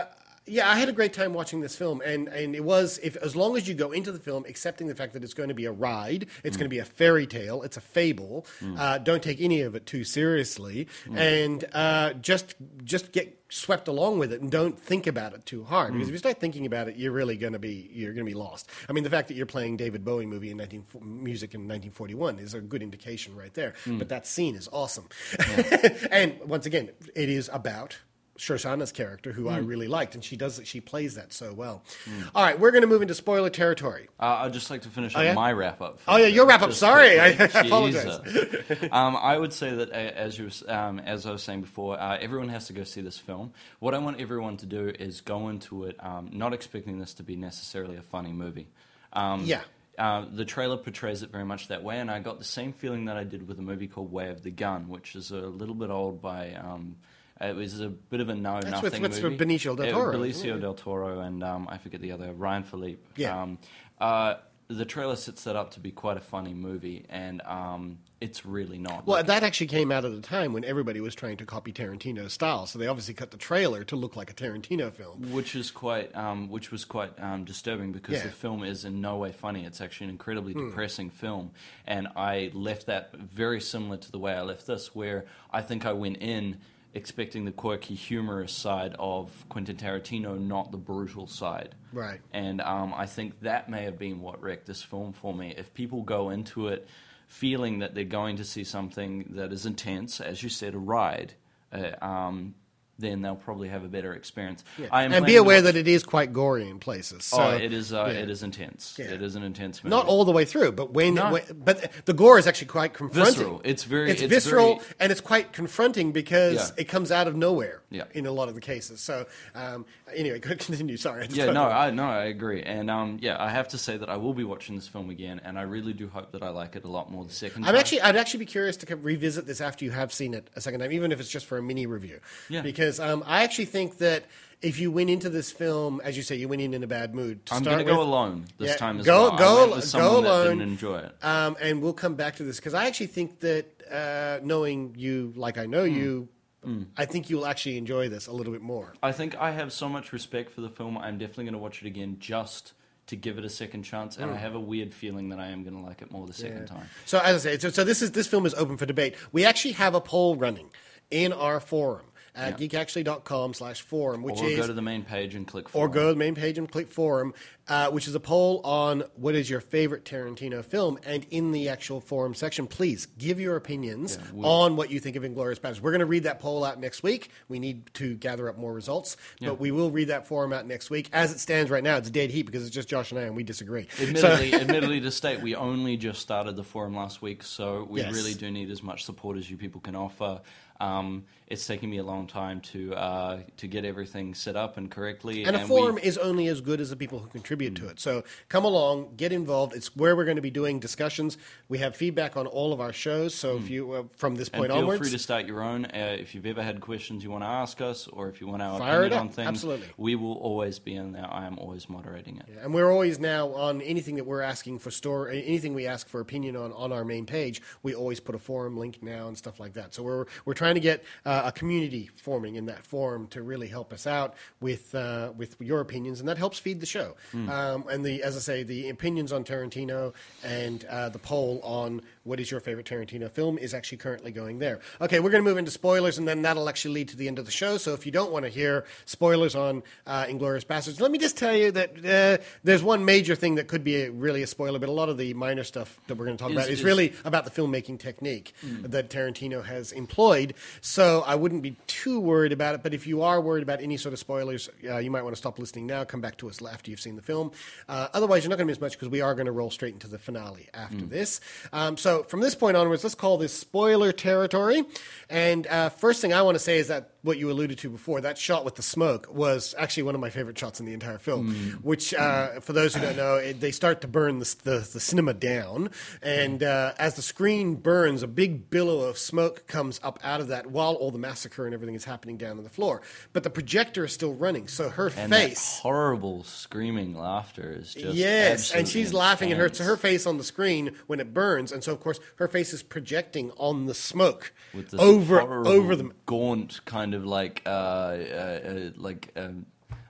Yeah, I had a great time watching this film, and, and it was, if as long as you go into the film accepting the fact that it's going to be a ride, it's mm. going to be a fairy tale, it's a fable, mm. uh, don't take any of it too seriously, mm. and uh, just just get swept along with it and don't think about it too hard. Mm. Because if you start thinking about it, you're really going to be you're going to be lost. I mean, the fact that you're playing David Bowie movie in nineteen music in nineteen forty-one is a good indication right there. Mm. But that scene is awesome, yeah. And once again, it is about Shoshana's character, who mm. I really liked, and she does she plays that so well. Mm. All right, we're going to move into spoiler territory. Uh, I'd just like to finish oh, up yeah? my wrap up. Oh yeah, your wrap up. Sorry, I, I apologize. um, I would say that uh, as you um, as I was saying before, uh, everyone has to go see this film. What I want everyone to do is go into it um, not expecting this to be necessarily a funny movie. Um, yeah. Uh, the trailer portrays it very much that way, and I got the same feeling that I did with a movie called Way of the Gun, which is a little bit old by. Um, It was a bit of a know-nothing That's with, what's movie. With Benicio del Toro. Yeah, Benicio del Toro and um, I forget the other, Ryan Philippe. Yeah. Um, uh, the trailer sets that up to be quite a funny movie, and um, it's really not. Well, like, that actually came out at a time when everybody was trying to copy Tarantino's style, so they obviously cut the trailer to look like a Tarantino film, which is quite, um, which was quite um, disturbing because yeah. the film is in no way funny. It's actually an incredibly hmm. depressing film, and I left that very similar to the way I left this, where I think I went in expecting the quirky, humorous side of Quentin Tarantino, not the brutal side. Right. And um, I think that may have been what wrecked this film for me. If people go into it feeling that they're going to see something that is intense, as you said, a ride, uh, um, then they'll probably have a better experience. Yeah. I am and be aware that it is quite gory in places. So, oh, it is. Uh, yeah. It is intense. Yeah. It is an intense movie. Not all the way through, but when, No. when but the gore is actually quite confronting. Visceral. It's very. It's, it's visceral very, and it's quite confronting because Yeah. it comes out of nowhere. Yeah. In a lot of the cases. So um, anyway, continue. Sorry. I just Yeah, thought- no, I no, I agree, and um, yeah, I have to say that I will be watching this film again, and I really do hope that I like it a lot more the second I'm time. actually, I'd actually be curious to revisit this after you have seen it a second time, even if it's just for a mini review. Yeah. Because um, I actually think that if you went into this film, as you say, you went in in a bad mood. To I'm going to go alone this Yeah, time as go, well. Go, I went with go someone alone. that didn't enjoy it. Um, and we'll come back to this because I actually think that uh, knowing you like I know mm. you, mm. I think you'll actually enjoy this a little bit more. I think I have so much respect for the film. I'm definitely going to watch it again just to give it a second chance, and mm. I have a weird feeling that I am going to like it more the second yeah. time. So as I say, so, so this is this film is open for debate. We actually have a poll running in our forum at yeah. geekactually.com slash forum, which or is... go to the main page and click forum. Or go to the main page and click forum, uh, which is a poll on what is your favorite Tarantino film. And in the actual forum section, please give your opinions yeah, we, on what you think of Inglourious Basterds. We're going to read that poll out next week. We need to gather up more results, yeah. but we will read that forum out next week. As it stands right now, it's dead heat because it's just Josh and I, and we disagree. Admittedly, so, admittedly to state, we only just started the forum last week, so we yes. really do need as much support as you people can offer. Um, it's taken me a long time to uh, to get everything set up and correctly. And, and a forum we, is only as good as the people who contribute mm. to it. So come along, get involved. It's where we're going to be doing discussions. We have feedback on all of our shows. So mm. if you uh, from this point and feel onwards, free to start your own. Uh, if you've ever had questions you want to ask us, or if you want our fire opinion it up. on things, Absolutely. we will always be in there. I am always moderating it. Yeah, and we're always now on anything that we're asking for store, anything we ask for opinion on on our main page. We always put a forum link now and stuff like that. So we're we're trying to get uh, a community forming in that forum to really help us out with uh, with your opinions, and that helps feed the show. Mm. Um, and the as I say, the opinions on Tarantino and uh, the poll on what is your favorite Tarantino film is actually currently going there. Okay, we're going to move into spoilers, and then that'll actually lead to the end of the show. So if you don't want to hear spoilers on uh, Inglourious Basterds, let me just tell you that uh, there's one major thing that could be a, really a spoiler, but a lot of the minor stuff that we're going to talk is, about is, is really about the filmmaking technique mm. that Tarantino has employed. So I wouldn't be too worried about it, but if you are worried about any sort of spoilers, uh, you might want to stop listening now, come back to us after you've seen the film. Uh, otherwise, you're not going to miss much because we are going to roll straight into the finale after mm. this. Um, so from this point onwards, let's call this spoiler territory. And uh, first thing I want to say is that what you alluded to before, that shot with the smoke was actually one of my favorite shots in the entire film, mm. which, uh, for those who don't know, it, they start to burn the, the, the cinema down. And uh, as the screen burns, a big billow of smoke comes up out of that while all the massacre and everything is happening down on the floor. But the projector is still running, so her and face... that horrible screaming laughter is just Yes, and she's intense. laughing at her, so her face on the screen when it burns, and so, of course, her face is projecting on the smoke with this over horrible, over them. gaunt kind of like uh, uh, uh, like um,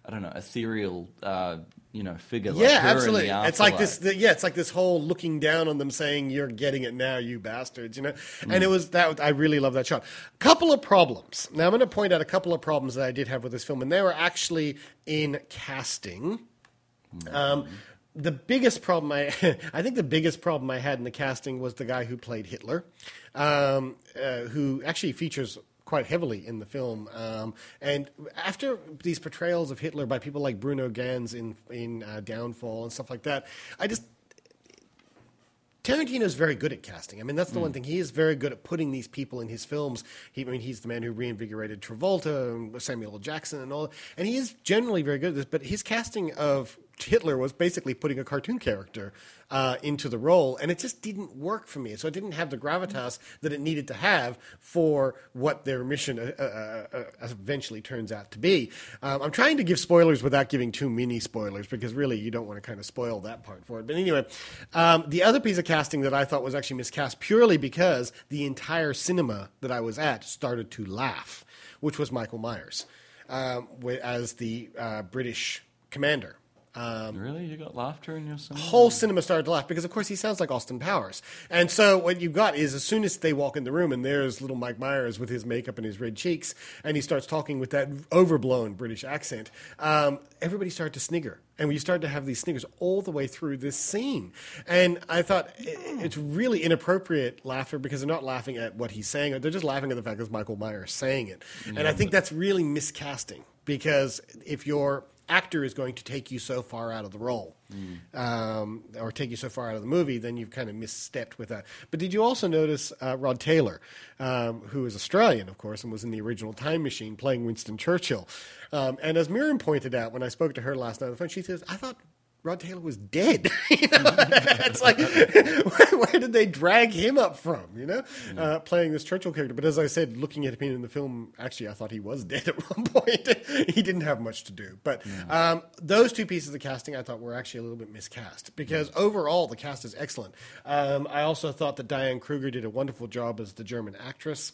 I don't know, ethereal, uh, you know, figure. Yeah, like her absolutely. In the It's like this. afterlife. The, yeah, it's like this whole looking down on them, saying, "You're getting it now, you bastards." You know, and it was that. I really love that shot. Couple of problems. Now I'm going to point out a couple of problems that I did have with this film, and they were actually in casting. Um, the biggest problem I, I think the biggest problem I had in the casting was the guy who played Hitler, um, uh, who actually features quite heavily in the film. Um, and after these portrayals of Hitler by people like Bruno Ganz in in uh, Downfall and stuff like that, I just Tarantino's very good at casting. I mean, that's the mm. one thing. He is very good at putting these people in his films. He, I mean, he's the man who reinvigorated Travolta and Samuel L. Jackson and all. And he is generally very good at this. But his casting of Hitler was basically putting a cartoon character uh, into the role, and it just didn't work for me. So it didn't have the gravitas that it needed to have for what their mission uh, uh, uh, eventually turns out to be. Um, I'm trying to give spoilers without giving too many spoilers, because really you don't want to kind of spoil that part for it. But anyway, um, the other piece of casting that I thought was actually miscast purely because the entire cinema that I was at started to laugh, which was Michael Myers um, as the uh, British commander. Um, really? You got laughter in your cinema? Whole cinema started to laugh because, of course, he sounds like Austin Powers. And so what you've got is, as soon as they walk in the room and there's little Mike Myers with his makeup and his red cheeks, and he starts talking with that overblown British accent, um, everybody started to snigger. And we started to have these sniggers all the way through this scene. And I thought it's really inappropriate laughter because they're not laughing at what he's saying. They're just laughing at the fact that it's Michael Myers saying it. Yeah, and I think that's really miscasting, because if your actor is going to take you so far out of the role mm. um, or take you so far out of the movie, then you've kind of misstepped with that. But did you also notice uh, Rod Taylor, um, who is Australian, of course, and was in the original Time Machine playing Winston Churchill? Um, and as Miriam pointed out when I spoke to her last night on the phone, she says, I thought Rod Taylor was dead. You know? It's like, where, where did they drag him up from, you know, mm. uh, playing this Churchill character? But as I said, looking at him in the film, actually, I thought he was dead at one point. He didn't have much to do. But mm. um, those two pieces of casting I thought were actually a little bit miscast, because mm. overall the cast is excellent. Um, I also thought that Diane Kruger did a wonderful job as the German actress.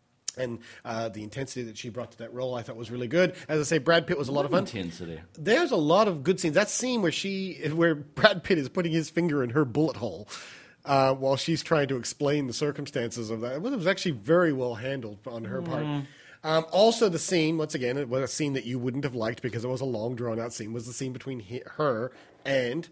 And uh, the intensity that she brought to that role, I thought was really good. As I say, Brad Pitt was a lot of fun. Intensity. There's a lot of good scenes. That scene where she, where Brad Pitt is putting his finger in her bullet hole uh, while she's trying to explain the circumstances of that, it was actually very well handled on her mm. part. Um, also, the scene, once again, it was a scene that you wouldn't have liked because it was a long, drawn-out scene, was the scene between he, her and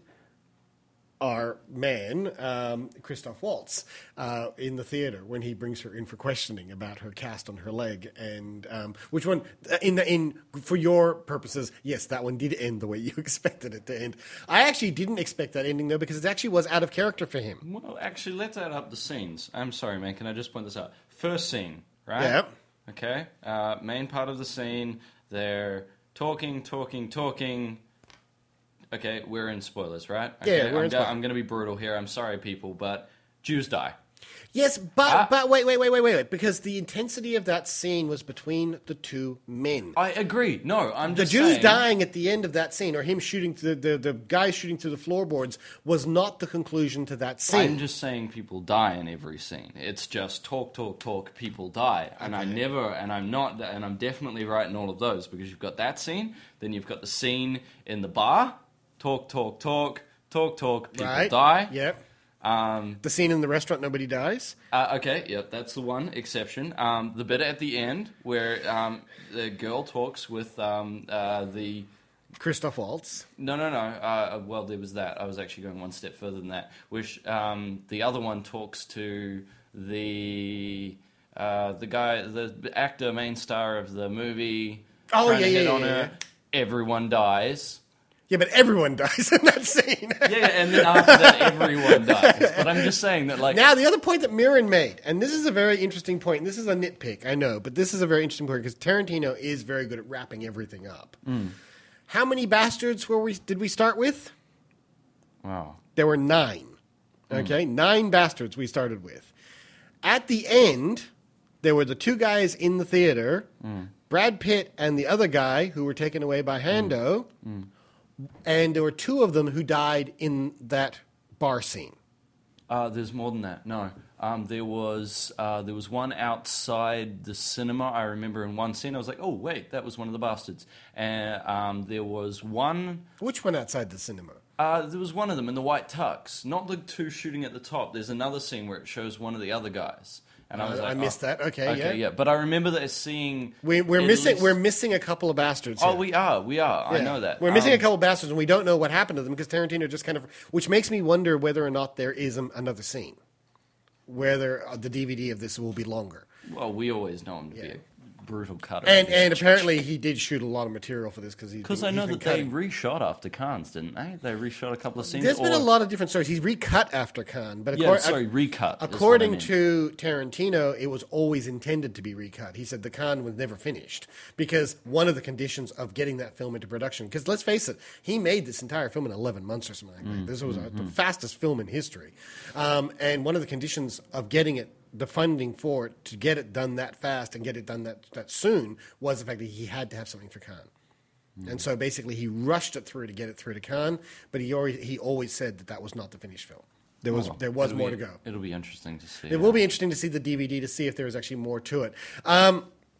our man, um, Christoph Waltz, uh, in the theater when he brings her in for questioning about her cast on her leg. And um, which one, in the, in for your purposes, yes, that one did end the way you expected it to end. I actually didn't expect that ending, though, because it actually was out of character for him. Well, actually, let's add up the scenes. I'm sorry, man, can I just point this out? First scene, right? Yeah. Okay. Uh, main part of the scene, they're talking, talking, talking. Okay, we're in spoilers, right? Okay, yeah, we're I'm in go- spoilers. I'm going to be brutal here. I'm sorry, people, but Jews die. Yes, but Ah. but wait, wait, wait, wait, wait, wait, because the intensity of that scene was between the two men. I agree. No, I'm The just Jews saying, dying at the end of that scene, or him shooting through the, the the guy shooting through the floorboards, was not the conclusion to that scene. I'm just saying people die in every scene. It's just talk, talk, talk, people die. And I never, and I'm not, and I'm definitely right in all of those, because you've got that scene, then you've got the scene in the bar, talk, talk, talk, talk, talk, people right? die. Yep. Um, The scene in the restaurant, nobody dies. uh, okay, yep, that's the one exception. Um, the bit at the end where um, the girl talks with um, uh, the... Christoph Waltz. No, no, no. Uh, well, there was that. I was actually going one step further than that. Which um, the other one talks to the uh, the guy, the actor, main star of the movie. Oh, trying yeah, to yeah, hit yeah, on yeah. her. Everyone dies. Yeah, but everyone dies in that scene. Yeah, yeah, and then after that, everyone dies. But I'm just saying that, like, Now, the other point that Mirren made, and this is a very interesting point, and this is a nitpick, I know, but this is a very interesting point because Tarantino is very good at wrapping everything up. Mm. How many bastards were we? Did we start with? wow. There were nine. Okay, Mm. nine bastards we started with. At the end, there were the two guys in the theater, Mm. Brad Pitt and the other guy who were taken away by Hando, Mm. and there were two of them who died in that bar scene. Uh, there's more than that. No. Um, there was uh, there was one outside the cinema. I remember in one scene, I was like, "Oh, wait, that was one of the bastards." And um, there was one. Which one outside the cinema? Uh, there was one of them in the white tux, not the two shooting at the top. There's another scene where it shows one of the other guys, and I was Uh, like, I missed oh, that. Okay, okay, yeah. yeah. But I remember that seeing. We, we're at missing. least- We're missing a couple of bastards. Oh, here. we are. We are. I Yeah. know that. We're missing Um, a couple of bastards, and we don't know what happened to them because Tarantino just kind of, which makes me wonder whether or not there is um, another scene, whether uh, the D V D of this will be longer. Well, we always know him to be a brutal cutter. And and apparently he did shoot a lot of material for this because he's Because been- I know he's that been they cutting. reshot after Cannes, didn't they? They reshot a couple of scenes. There's been or- a lot of different stories. He's recut after Khan, but Yeah, accor- sorry, recut. is what I according meant. to Tarantino, it was always intended to be recut. He said the Khan was never finished because one of the conditions of getting that film into production. Because let's face it, he made this entire film in eleven months or something like that. Mm, This was uh mm-hmm. the fastest film in history, um, and one of the conditions of getting it. The funding for it to get it done that fast and get it done that, that soon was the fact that he had to have something for Khan. Mm. And so basically he rushed it through to get it through to Khan, but he always, he always said that that was not the finished film. There was, Oh, there was it'll more be- to go. It'll be interesting to see. It will be interesting to see the D V D to see if there is actually more to it. Um,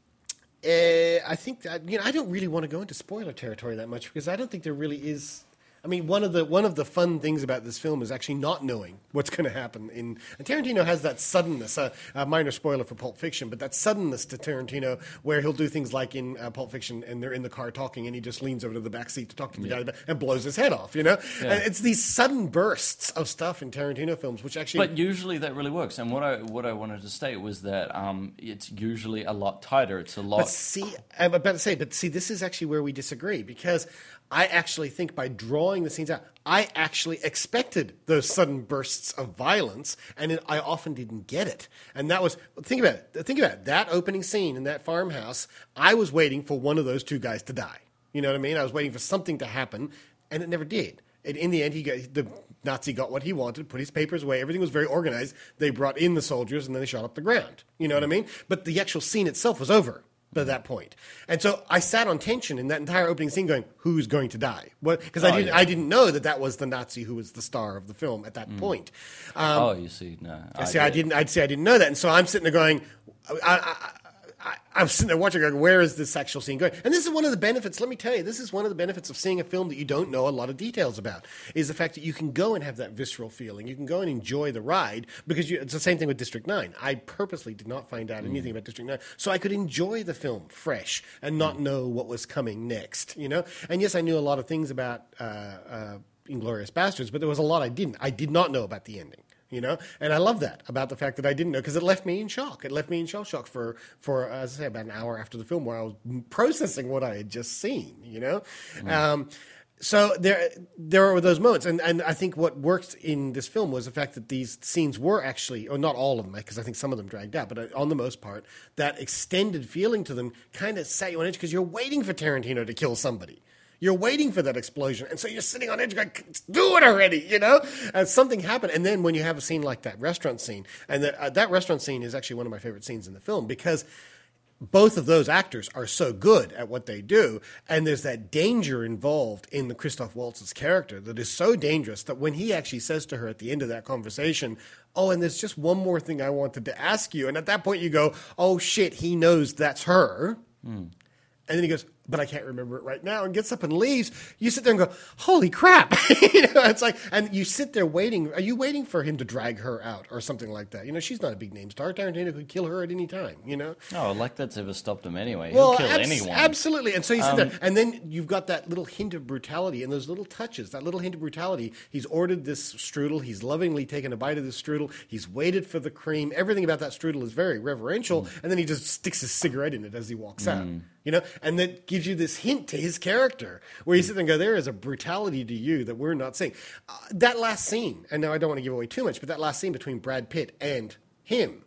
eh, I think that, you know, I don't really want to go into spoiler territory that much because I don't think there really is. I mean, one of the one of the fun things about this film is actually not knowing what's going to happen. In and Tarantino has that suddenness. Uh, a minor spoiler for Pulp Fiction, but that suddenness to Tarantino, where he'll do things like in uh, Pulp Fiction, and they're in the car talking, and he just leans over to the back seat to talk to the Yeah. guy and blows his head off. You know, Yeah. and it's these sudden bursts of stuff in Tarantino films, which actually. But usually that really works. And what I what I wanted to state was that um, it's usually a lot tighter. It's a lot. But see, I'm about to say, but see, this is actually where we disagree because I actually think by drawing the scenes out, I actually expected those sudden bursts of violence, and it, I often didn't get it. And that was think about it. Think about it. That opening scene in that farmhouse. I was waiting for one of those two guys to die. You know what I mean? I was waiting for something to happen, and it never did. And in the end, he got, the Nazi got what he wanted, put his papers away. Everything was very organized. They brought in the soldiers, and then they shot up the ground. You know what I mean? But the actual scene itself was over by that point. And so I sat on tension in that entire opening scene going, who's going to die? Because I, Oh, didn't, yeah. I didn't know that that was the Nazi who was the star of the film at that point. Um, oh, you see, no. I see, I did. didn't. I'd say I didn't know that, and so I'm sitting there going, I, I, I, I'm sitting there watching, going, where is this actual scene going? And this is one of the benefits. Let me tell you, this is one of the benefits of seeing a film that you don't know a lot of details about. Is the fact that you can go and have that visceral feeling. You can go and enjoy the ride because you, it's the same thing with District Nine. I purposely did not find out anything about District Nine, so I could enjoy the film fresh and not know what was coming next. You know, and yes, I knew a lot of things about uh, uh, Inglourious Bastards, but there was a lot I didn't. I did not know about the ending. You know, and I love that about the fact that I didn't know because it left me in shock. It left me in shell shock for, for as I say, about an hour after the film where I was processing what I had just seen. You know, Mm. um, so there there were those moments, and, and I think what worked in this film was the fact that these scenes were actually, or not all of them, because I think some of them dragged out, but on the most part, that extended feeling to them kind of sat you on edge because you're waiting for Tarantino to kill somebody. You're waiting for that explosion. And so you're sitting on edge going, do it already, you know? And something happened. And then when you have a scene like that restaurant scene, and that, uh, that restaurant scene is actually one of my favorite scenes in the film because both of those actors are so good at what they do. And there's that danger involved in the Christoph Waltz's character that is so dangerous that when he actually says to her at the end of that conversation, oh, and there's just one more thing I wanted to ask you. And at that point you go, oh, shit, he knows that's her. Mm. And then he goes, but I can't remember it right now, and gets up and leaves. You sit there and go, holy crap. You know, it's like, and you sit there waiting. Are you waiting for him to drag her out or something like that? You know, she's not a big name star. Tarantino could kill her at any time, you know? Oh, like that's ever stopped him anyway. Well, He'll kill abs- anyone. absolutely. And so you sit Um, there, and then you've got that little hint of brutality and those little touches, that little hint of brutality. He's ordered this strudel. He's lovingly taken a bite of this strudel. He's waited for the cream. Everything about that strudel is very reverential. Mm. And then he just sticks his cigarette in it as he walks out. You know, and that gives you this hint to his character where you sit there and go, there is a brutality to you that we're not seeing. Uh, that last scene, and now I don't want to give away too much, but that last scene between Brad Pitt and him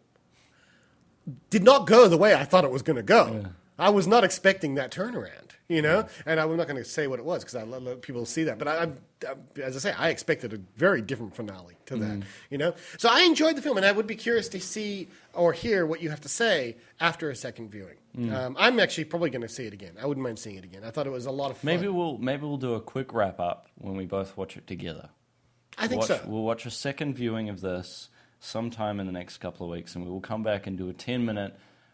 did not go the way I thought it was going to go. Yeah. I was not expecting that turnaround, you know, and I'm not going to say what it was because I let, let people see that. But I, I, as I say, I expected a very different finale to that, mm. you know. So I enjoyed the film, and I would be curious to see or hear what you have to say after a second viewing. Mm. Um, I'm actually probably going to see it again. I wouldn't mind seeing it again. I thought it was a lot of fun. Maybe we'll maybe we'll do a quick wrap up when we both watch it together. I think watch, so. We'll watch a second viewing of this. sometime in the next couple of weeks, and we will come back and do a ten-minute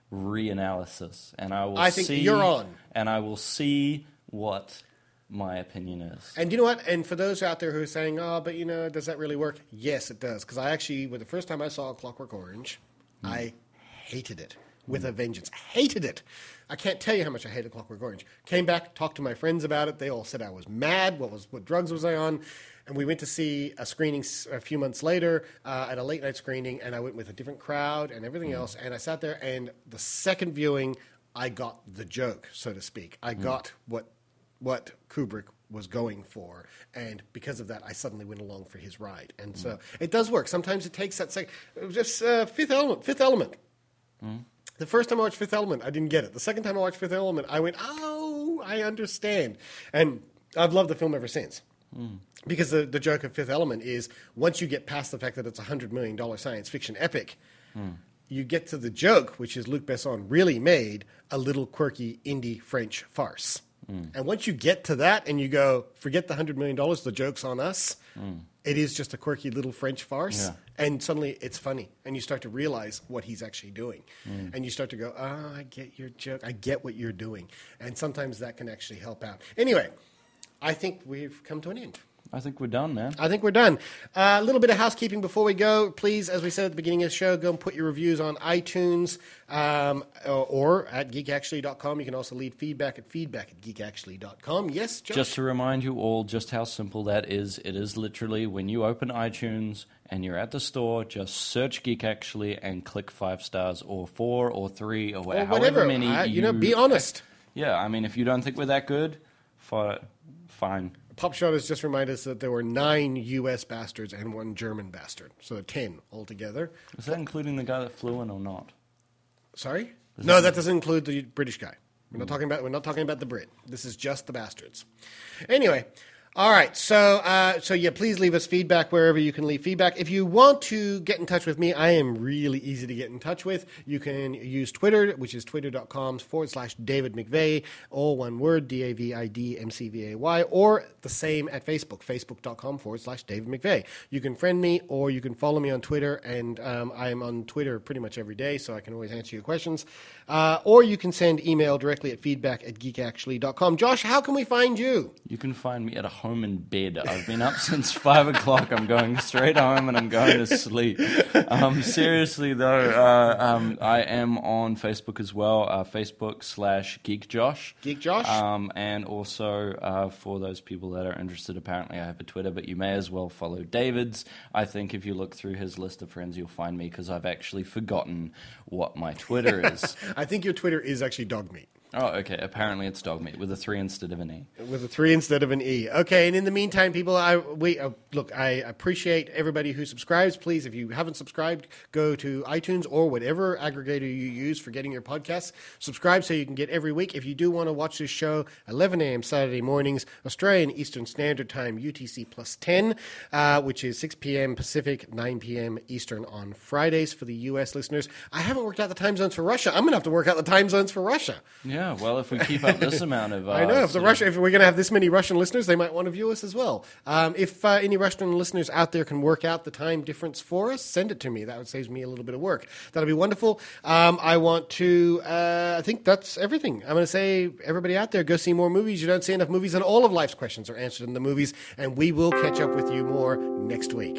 reanalysis. And I will I think see, you're on. And I will see what my opinion is. And you know what? And for those out there who are saying, oh, but, you know, does that really work? Yes, it does. Because I actually, with the first time I saw Clockwork Orange, mm. I hated it with mm. a vengeance. Hated it. I can't tell you how much I hated Clockwork Orange. Came back, talked to my friends about it. They all said I was mad. What was what drugs was I on? And we went to see a screening a few months later uh, at a late night screening, and I went with a different crowd and everything mm. else. And I sat there, and the second viewing, I got the joke, so to speak. I mm. got what what Kubrick was going for, and because of that, I suddenly went along for his ride. And mm. so it does work. Sometimes it takes that second. Just uh, Fifth Element. Fifth Element. Mm. The first time I watched Fifth Element, I didn't get it. The second time I watched Fifth Element, I went, oh, I understand. And I've loved the film ever since. Mm. Because the, the joke of Fifth Element is once you get past the fact that it's a one hundred million dollars science fiction epic, mm. you get to the joke, which is Luc Besson really made a little quirky indie French farce. Mm. And once you get to that and you go, forget the one hundred million dollars, the joke's on us, mm. it is just a quirky little French farce. Yeah. And suddenly it's funny. And you start to realize what he's actually doing. Mm. And you start to go, oh, I get your joke. I get what you're doing. And sometimes that can actually help out. Anyway, I think we've come to an end. I think we're done, man. I think we're done. Uh, a little bit of housekeeping before we go. Please, as we said at the beginning of the show, go and put your reviews on iTunes um, or, or at geek actually dot com. You can also leave feedback at feedback at geek actually dot com. Yes, Josh? Just to remind you all just how simple that is, it is literally when you open iTunes and you're at the store, just search Geek Actually and click five stars or four or three or, or however whatever. many. I, you, you know, be honest. Yeah, I mean, if you don't think we're that good, fi- fine. Popshot has just reminded us that there were nine U S bastards and one German bastard. So ten altogether. Is that including the guy that flew in or not? Sorry? Is no, that, that doesn't include the British guy. We're not talking about we're not talking about the Brit. This is just the bastards. Anyway, all right. So uh, so yeah, please leave us feedback wherever you can leave feedback. If you want to get in touch with me, I am really easy to get in touch with. You can use Twitter, which is twitter.com forward slash David McVeigh, all one word, D A V I D M C V A Y, or the same at Facebook, facebook.com forward slash David McVeigh. You can friend me or you can follow me on Twitter, and um, I am on Twitter pretty much every day, so I can always answer your questions. Uh, or you can send email directly at feedback at geek actually dot com. Josh, how can we find you? You can find me at a home in bed. I've been up since five o'clock. I'm going straight home and I'm going to sleep. Um, seriously though, uh, um, I am on Facebook as well. Uh, Facebook slash Geek Josh. Geek Josh. Um, and also uh, for those people that are interested, apparently I have a Twitter, but you may as well follow David's. I think if you look through his list of friends, you'll find me because I've actually forgotten what my Twitter is. I think your Twitter is actually Dogmeat. Oh, okay. Apparently it's Dogmeat with a three instead of an E. With a three instead of an E. Okay, and in the meantime, people, I we uh, look, I appreciate everybody who subscribes. Please, if you haven't subscribed, go to iTunes or whatever aggregator you use for getting your podcasts. Subscribe so you can get every week. If you do want to watch this show, eleven a.m. Saturday mornings, Australian Eastern Standard Time, U T C plus ten, uh, which is six p.m. Pacific, nine p.m. Eastern on Fridays for the U S listeners. I haven't worked out the time zones for Russia. I'm going to have to work out the time zones for Russia. Yeah. Well, if we keep up this amount of... Uh, I know. If the Russia, if we're going to have this many Russian listeners, they might want to view us as well. Um, if uh, any Russian listeners out there can work out the time difference for us, send it to me. That would save me a little bit of work. That'll be wonderful. Um, I want to... Uh, I think that's everything. I'm going to say, everybody out there, go see more movies. You don't see enough movies, and all of life's questions are answered in the movies, and we will catch up with you more next week.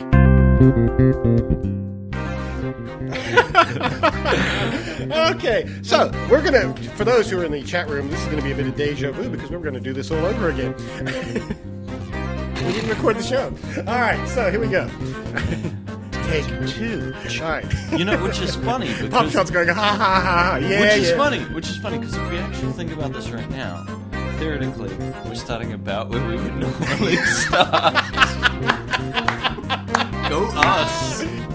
Okay, so we're gonna, for those who are in the chat room, this is gonna be a bit of deja vu because we're gonna do this all over again. We didn't record the show. All right, so here we go. Take two. All right. You know, which is funny because Popshot's going ha ha ha ha. Yeah, which is yeah. funny. Which is funny because if we actually think about this right now, theoretically, we're starting about where we would normally start. Go us.